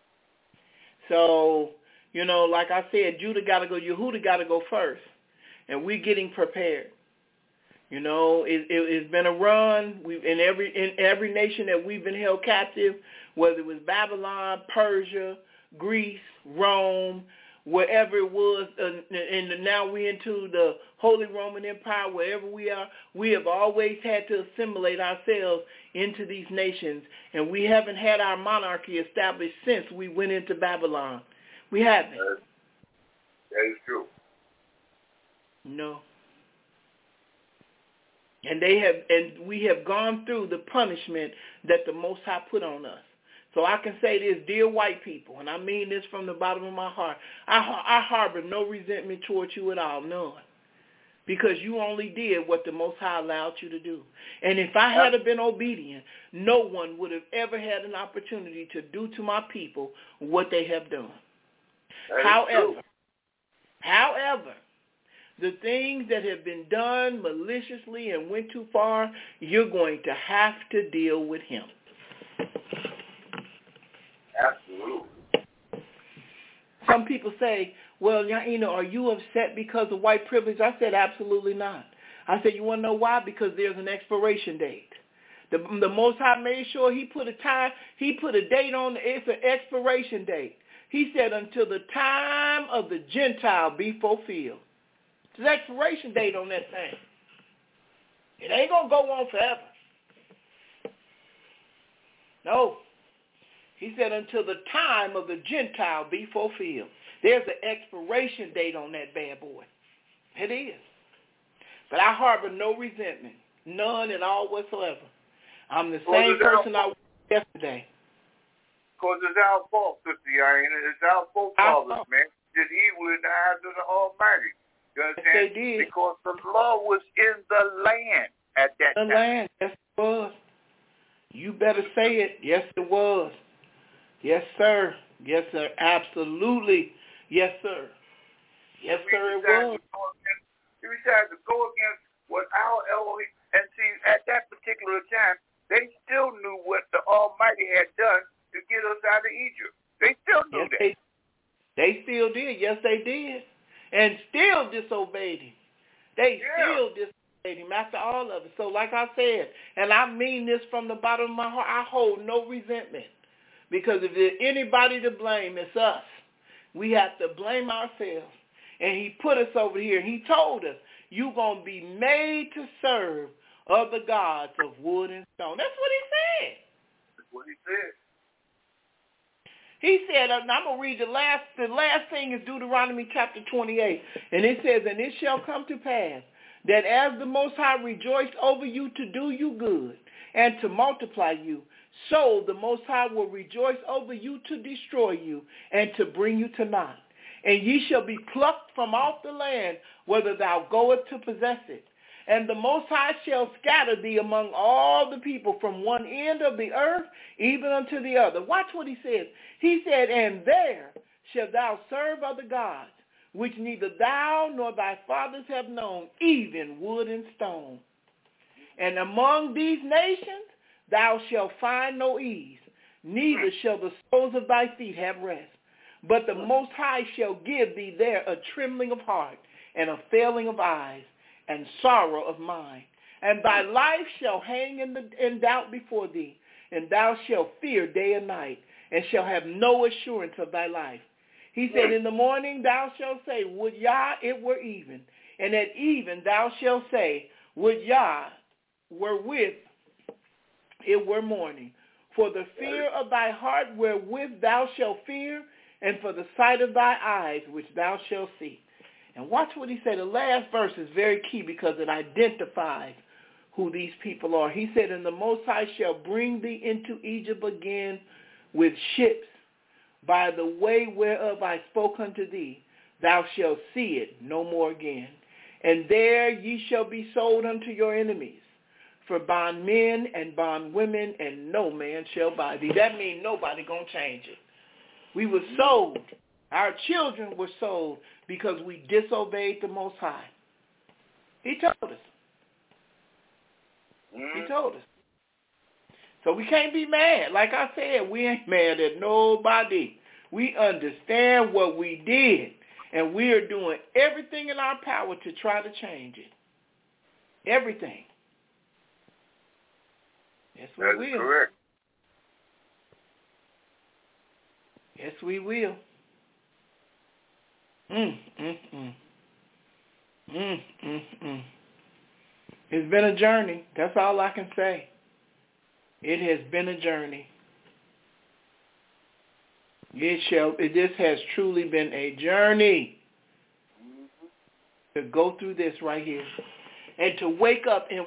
So, you know, like I said, Judah got to go, Yehuda got to go first. And we're getting prepared. You know, it's been a run. In every nation that we've been held captive, whether it was Babylon, Persia, Greece, Rome, wherever it was, and now we're into the Holy Roman Empire, wherever we are, we have always had to assimilate ourselves into these nations, and we haven't had our monarchy established since we went into Babylon. We haven't. That is true. No. And we have gone through the punishment that the Most High put on us. So I can say this, dear white people, and I mean this from the bottom of my heart, I harbor no resentment towards you at all, none. because you only did what the Most High allowed you to do. And if I had been obedient, no one would have ever had an opportunity to do to my people what they have done. However, the things that have been done maliciously and went too far, you're going to have to deal with him. Absolutely. Some people say, well, are you upset because of white privilege? I said, absolutely not. I said, you want to know why? Because there's an expiration date. The Most High made sure he put a date on it. It's an expiration date. He said, until the time of the Gentile be fulfilled. There's an expiration date on that thing. It ain't going to go on forever. No. He said, until the time of the Gentile be fulfilled. There's an expiration date on that bad boy. It is. But I harbor no resentment. None at all whatsoever. I'm the same person I was yesterday. Because it's our fault, Sister Yaina. It's our fault, fathers, man. Did evil in the eyes of the Almighty. You understand? Yes, they did. Because the law was in the land at that time. The land, yes it was. You better say it. Yes it was. Yes, sir. Yes, sir. Absolutely. Yes, sir. Yes, sir, it was. We decided to go against what our Elohim, and see, at that particular time, they still knew what the Almighty had done to get us out of Egypt. They still knew that. They still did. Yes, they did. And still disobeyed him. They still disobeyed him after all of it. So like I said, and I mean this from the bottom of my heart, I hold no resentment. Because if there's anybody to blame, it's us. We have to blame ourselves. And he put us over here. He told us, you're going to be made to serve other gods of wood and stone. That's what he said. That's what he said. He said, and I'm going to read the last thing is Deuteronomy chapter 28. And it says, and it shall come to pass that as the Most High rejoiced over you to do you good and to multiply you, so the Most High will rejoice over you to destroy you and to bring you to naught. And ye shall be plucked from off the land, whether thou goest to possess it. And the Most High shall scatter thee among all the people from one end of the earth even unto the other. Watch what he says. He said, and there shalt thou serve other gods, which neither thou nor thy fathers have known, even wood and stone. And among these nations thou shalt find no ease, neither shall the soles of thy feet have rest. But the Most High shall give thee there a trembling of heart, and a failing of eyes, and sorrow of mind. And thy life shall hang in doubt before thee, and thou shalt fear day and night, and shall have no assurance of thy life. He said, in the morning thou shalt say, would Yah it were even. And at even thou shalt say, would Yah wherewith it were morning. For the fear of thy heart wherewith thou shalt fear, and for the sight of thy eyes which thou shalt see. And watch what he said. The last verse is very key because it identifies who these people are. He said, and the Most High shall bring thee into Egypt again with ships, by the way whereof I spoke unto thee. Thou shalt see it no more again. And there ye shall be sold unto your enemies, for bondmen and bondwomen, and no man shall buy thee. That means nobody going to change it. We were sold. Our children were sold because we disobeyed the Most High. He told us. He told us. So we can't be mad. Like I said, we ain't mad at nobody. We understand what we did, and we are doing everything in our power to try to change it. Everything. Yes, we will. Correct. Yes, we will. It's been a journey. That's all I can say. It has been a journey. This has truly been a journey to go through this right here. And to wake up in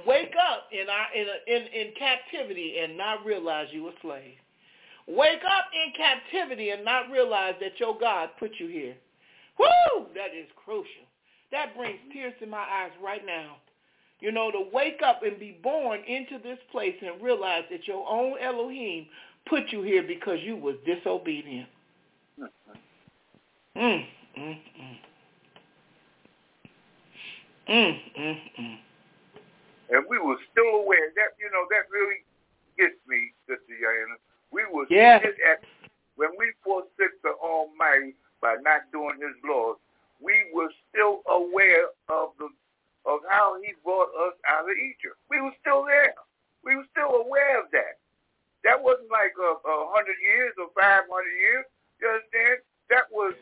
captivity and not realize you a slave. Wake up in captivity and not realize that your God put you here. Woo! That is crucial. that brings tears to my eyes right now. You know, to wake up and be born into this place and realize that your own Elohim put you here because you was disobedient. And we were still aware that, you know, that really gets me, Sister Yana. We were when we forsook the Almighty by not doing His laws, we were still aware of how He brought us out of Egypt. We were still there. We were still aware of that. That wasn't like 100 years or 500 years. You understand? That was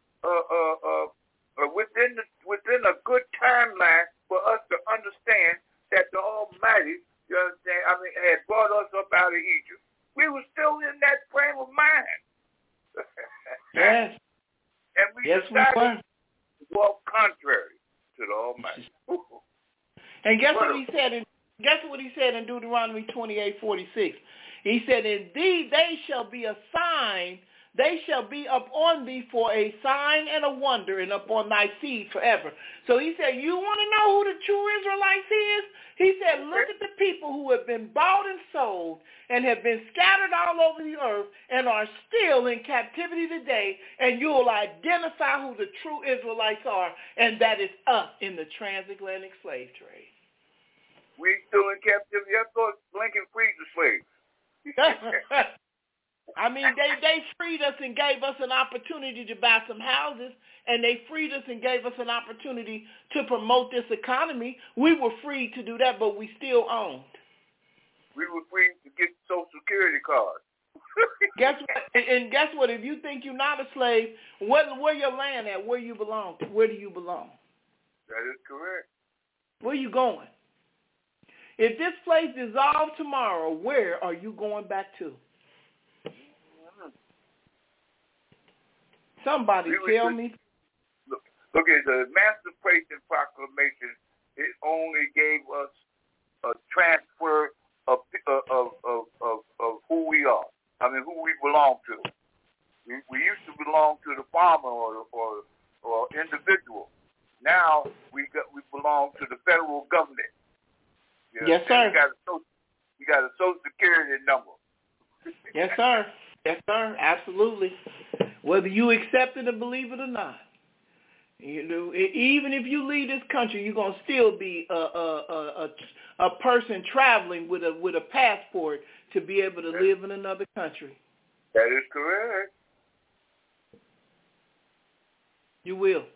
within a good timeline for us to understand that the Almighty, you understand, had brought us up out of Egypt. We were still in that frame of mind. Yes. And we decided to walk contrary to the Almighty. And guess what he said in Deuteronomy 28:46? He said, "Indeed, they shall be a sign. They shall be upon thee for a sign and a wonder, and upon thy seed forever." So he said, you want to know who the true Israelites is? He said, look at the people who have been bought and sold and have been scattered all over the earth and are still in captivity today, and you'll identify who the true Israelites are, and that is us in the transatlantic slave trade. We still in captivity. I thought Lincoln freed the slaves. I mean, they freed us and gave us an opportunity to buy some houses, and they freed us and gave us an opportunity to promote this economy. We were free to do that, but we still owned. We were free to get Social Security cards. Guess what? And guess what? If you think you're not a slave, where your land at? Where you belong to? Where do you belong? That is correct. Where are you going? If this place dissolves tomorrow, where are you going back to? Somebody tell me. Look at the Emancipation Proclamation. It only gave us a transfer of who we are. I mean, who we belong to. We used to belong to the farmer or individual. Now we belong to the federal government. You know, yes, sir. You got a Social Security number. Yes, sir. Yes, sir. Absolutely. Whether you accept it or believe it or not, you know, even if you leave this country, you're gonna still be a person traveling with a passport to be able to live in another country. That is correct. You will.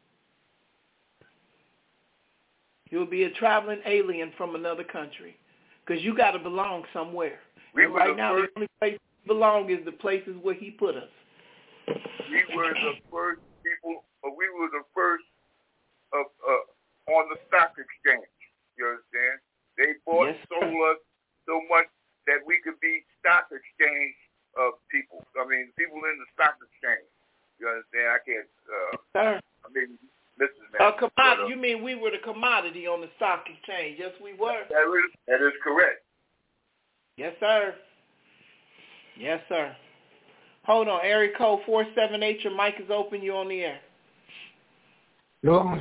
You'll be a traveling alien from another country because you got to belong somewhere. Right now, the only place we belong is the places where He put us. We were the first people. We were the first on the stock exchange. You understand? They bought and sold us so much that we could be stock exchange people. I mean, people in the stock exchange. You understand? I can't. Sir. I mean, listen, man. A commodity. You mean we were the commodity on the stock exchange? Yes, we were. That is correct. Yes, sir. Yes, sir. Hold on, area code 478. Your mic is open. You're on the air. Shalom.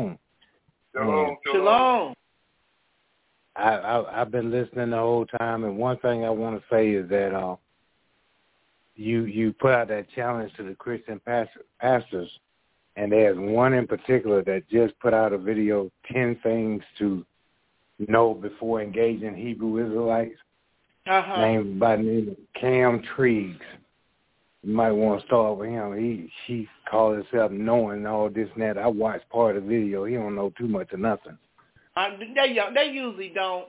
Shalom. I've been listening the whole time, and one thing I want to say is that you put out that challenge to the Christian pastors, and there's one in particular that just put out a video, 10 things to know before engaging Hebrew Israelites. Named by the name of Cam Triggs. You might want to start with him. He called himself knowing all this and that. I watched part of the video. He don't know too much of nothing. They usually don't.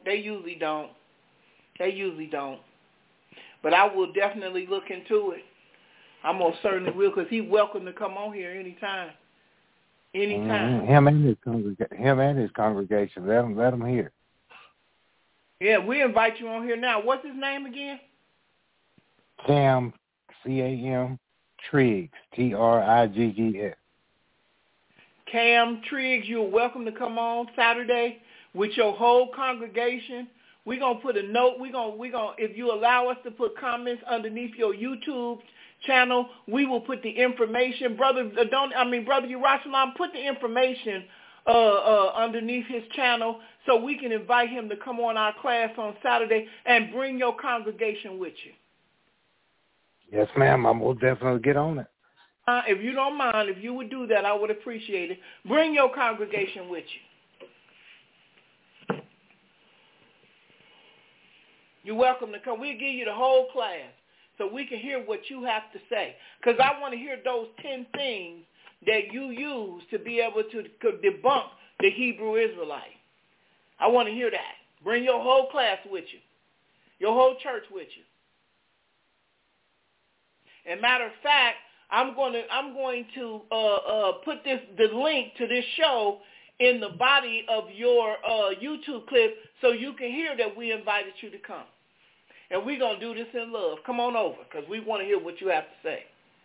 But I will definitely look into it. I most certainly will, because he's welcome to come on here anytime. Anytime. Him and his congregation. Let him hear. Yeah, we invite you on here now. What's his name again? Cam, C-A-M, Triggs, T-R-I-G-G-S. Cam Triggs, you're welcome to come on Saturday with your whole congregation. We're gonna put a note. We're gonna if you allow us to put comments underneath your YouTube channel, we will put the information. Brother Yerushalayim, put the information underneath his channel so we can invite him to come on our class on Saturday and bring your congregation with you? Yes, ma'am. I will definitely get on it. If you don't mind, if you would do that, I would appreciate it. Bring your congregation with you. You're welcome to come. We'll give you the whole class so we can hear what you have to say. Because I want to hear those 10 things that you use to be able to debunk the Hebrew Israelite. I want to hear that. Bring your whole class with you, your whole church with you. And matter of fact, I'm going to put the link to this show in the body of your YouTube clip so you can hear that we invited you to come. And we're going to do this in love. Come on over because we want to hear what you have to say.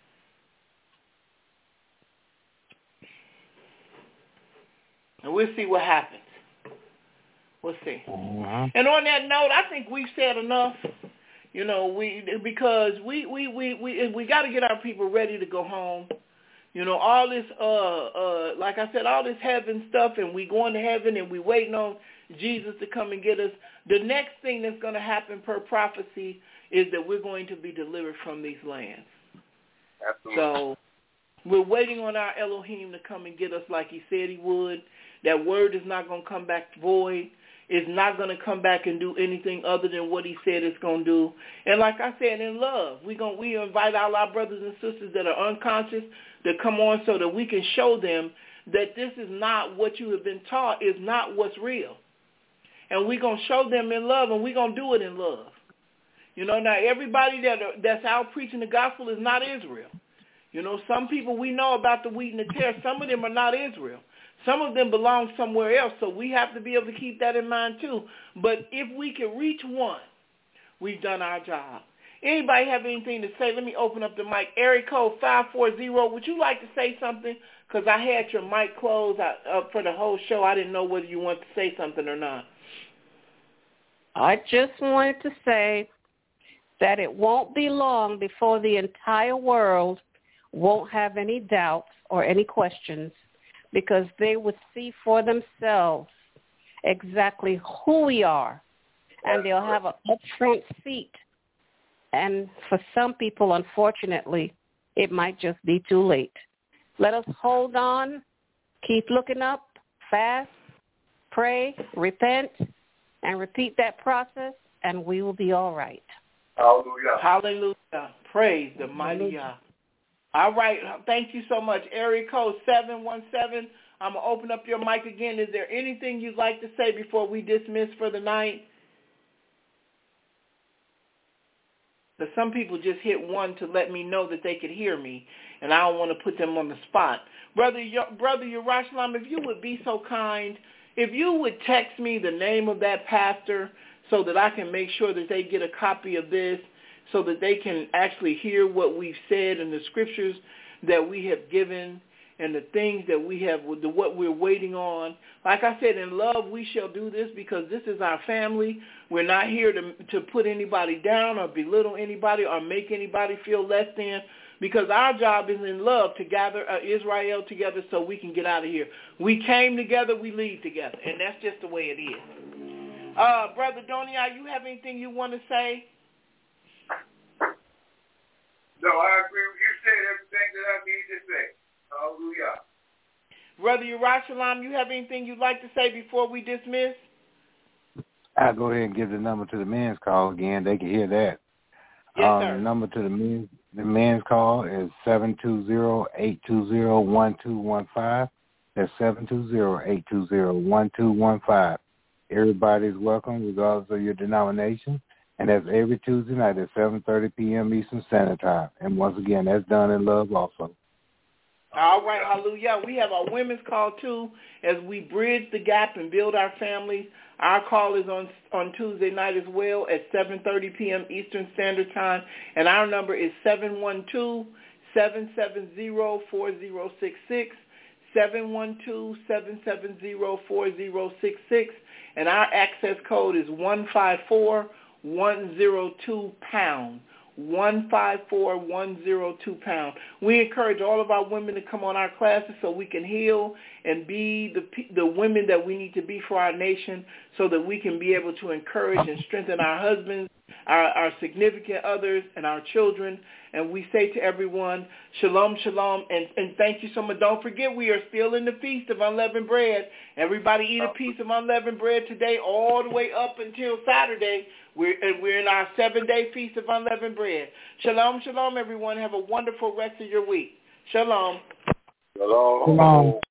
And we'll see what happens. We'll see. Mm-hmm. And on that note, I think we've said enough. You know, because we got to get our people ready to go home. You know, all this, like I said, all this heaven stuff, and we going to heaven, and we waiting on Jesus to come and get us. The next thing that's going to happen per prophecy is that we're going to be delivered from these lands. Absolutely. So we're waiting on our Elohim to come and get us like he said he would. That word is not going to come back void. It's not going to come back and do anything other than what he said it's going to do. And like I said, in love, we invite all our brothers and sisters that are unconscious to come on so that we can show them that this is not what you have been taught, is not what's real. And we're going to show them in love, and we're going to do it in love. You know, now everybody that's out preaching the gospel is not Israel. You know, some people we know about the wheat and the tares, some of them are not Israel. Some of them belong somewhere else, so we have to be able to keep that in mind too. But if we can reach one, we've done our job. Anybody have anything to say? Let me open up the mic. Area code 540. Would you like to say something? Because I had your mic closed for the whole show. I didn't know whether you want to say something or not. I just wanted to say that it won't be long before the entire world won't have any doubts or any questions, because they would see for themselves exactly who we are, and they'll have an upfront seat. And for some people, unfortunately, it might just be too late. Let us hold on, keep looking up, fast, pray, repent, and repeat that process, and we will be all right. Hallelujah. Hallelujah. Praise the mighty Yah. All right. Thank you so much. Area code 717. I'm going to open up your mic again. Is there anything you'd like to say before we dismiss for the night? But some people just hit one to let me know that they could hear me, and I don't want to put them on the spot. Brother Yerushalayim, if you would be so kind, if you would text me the name of that pastor so that I can make sure that they get a copy of this, so that they can actually hear what we've said in the scriptures that we have given and the things that we have, what we're waiting on. Like I said, in love we shall do this because this is our family. We're not here to put anybody down or belittle anybody or make anybody feel less than, because our job is in love to gather Israel together so we can get out of here. We came together, we leave together, and that's just the way it is. Brother Donia, you have anything you want to say? No, I agree. You said everything that I need to say. Hallelujah. Brother Yerushalayim, you have anything you'd like to say before we dismiss? I'll go ahead and give the number to the men's call again. They can hear that. Yes, sir. The number to the men's call is 720-820-1215. That's 720-820-1215. Everybody's welcome, regardless of your denomination. And that's every Tuesday night at 7:30 p.m. Eastern Standard Time. And once again, that's done in love also. All right, hallelujah. We have our women's call, too, as we bridge the gap and build our families. Our call is on Tuesday night as well at 7:30 p.m. Eastern Standard Time. And our number is 712-770-4066, 712-770-4066. And our access code is 154-102 pound, 154-102-pound. We encourage all of our women to come on our classes so we can heal and be the women that we need to be for our nation, so that we can be able to encourage and strengthen our husbands, our significant others, and our children. And we say to everyone, shalom, shalom, and thank you so much. Don't forget, we are still in the Feast of Unleavened Bread. Everybody eat a piece of unleavened bread today all the way up until Saturday. We're in our 7-day Feast of Unleavened Bread. Shalom, shalom, everyone. Have a wonderful rest of your week. Shalom. Shalom.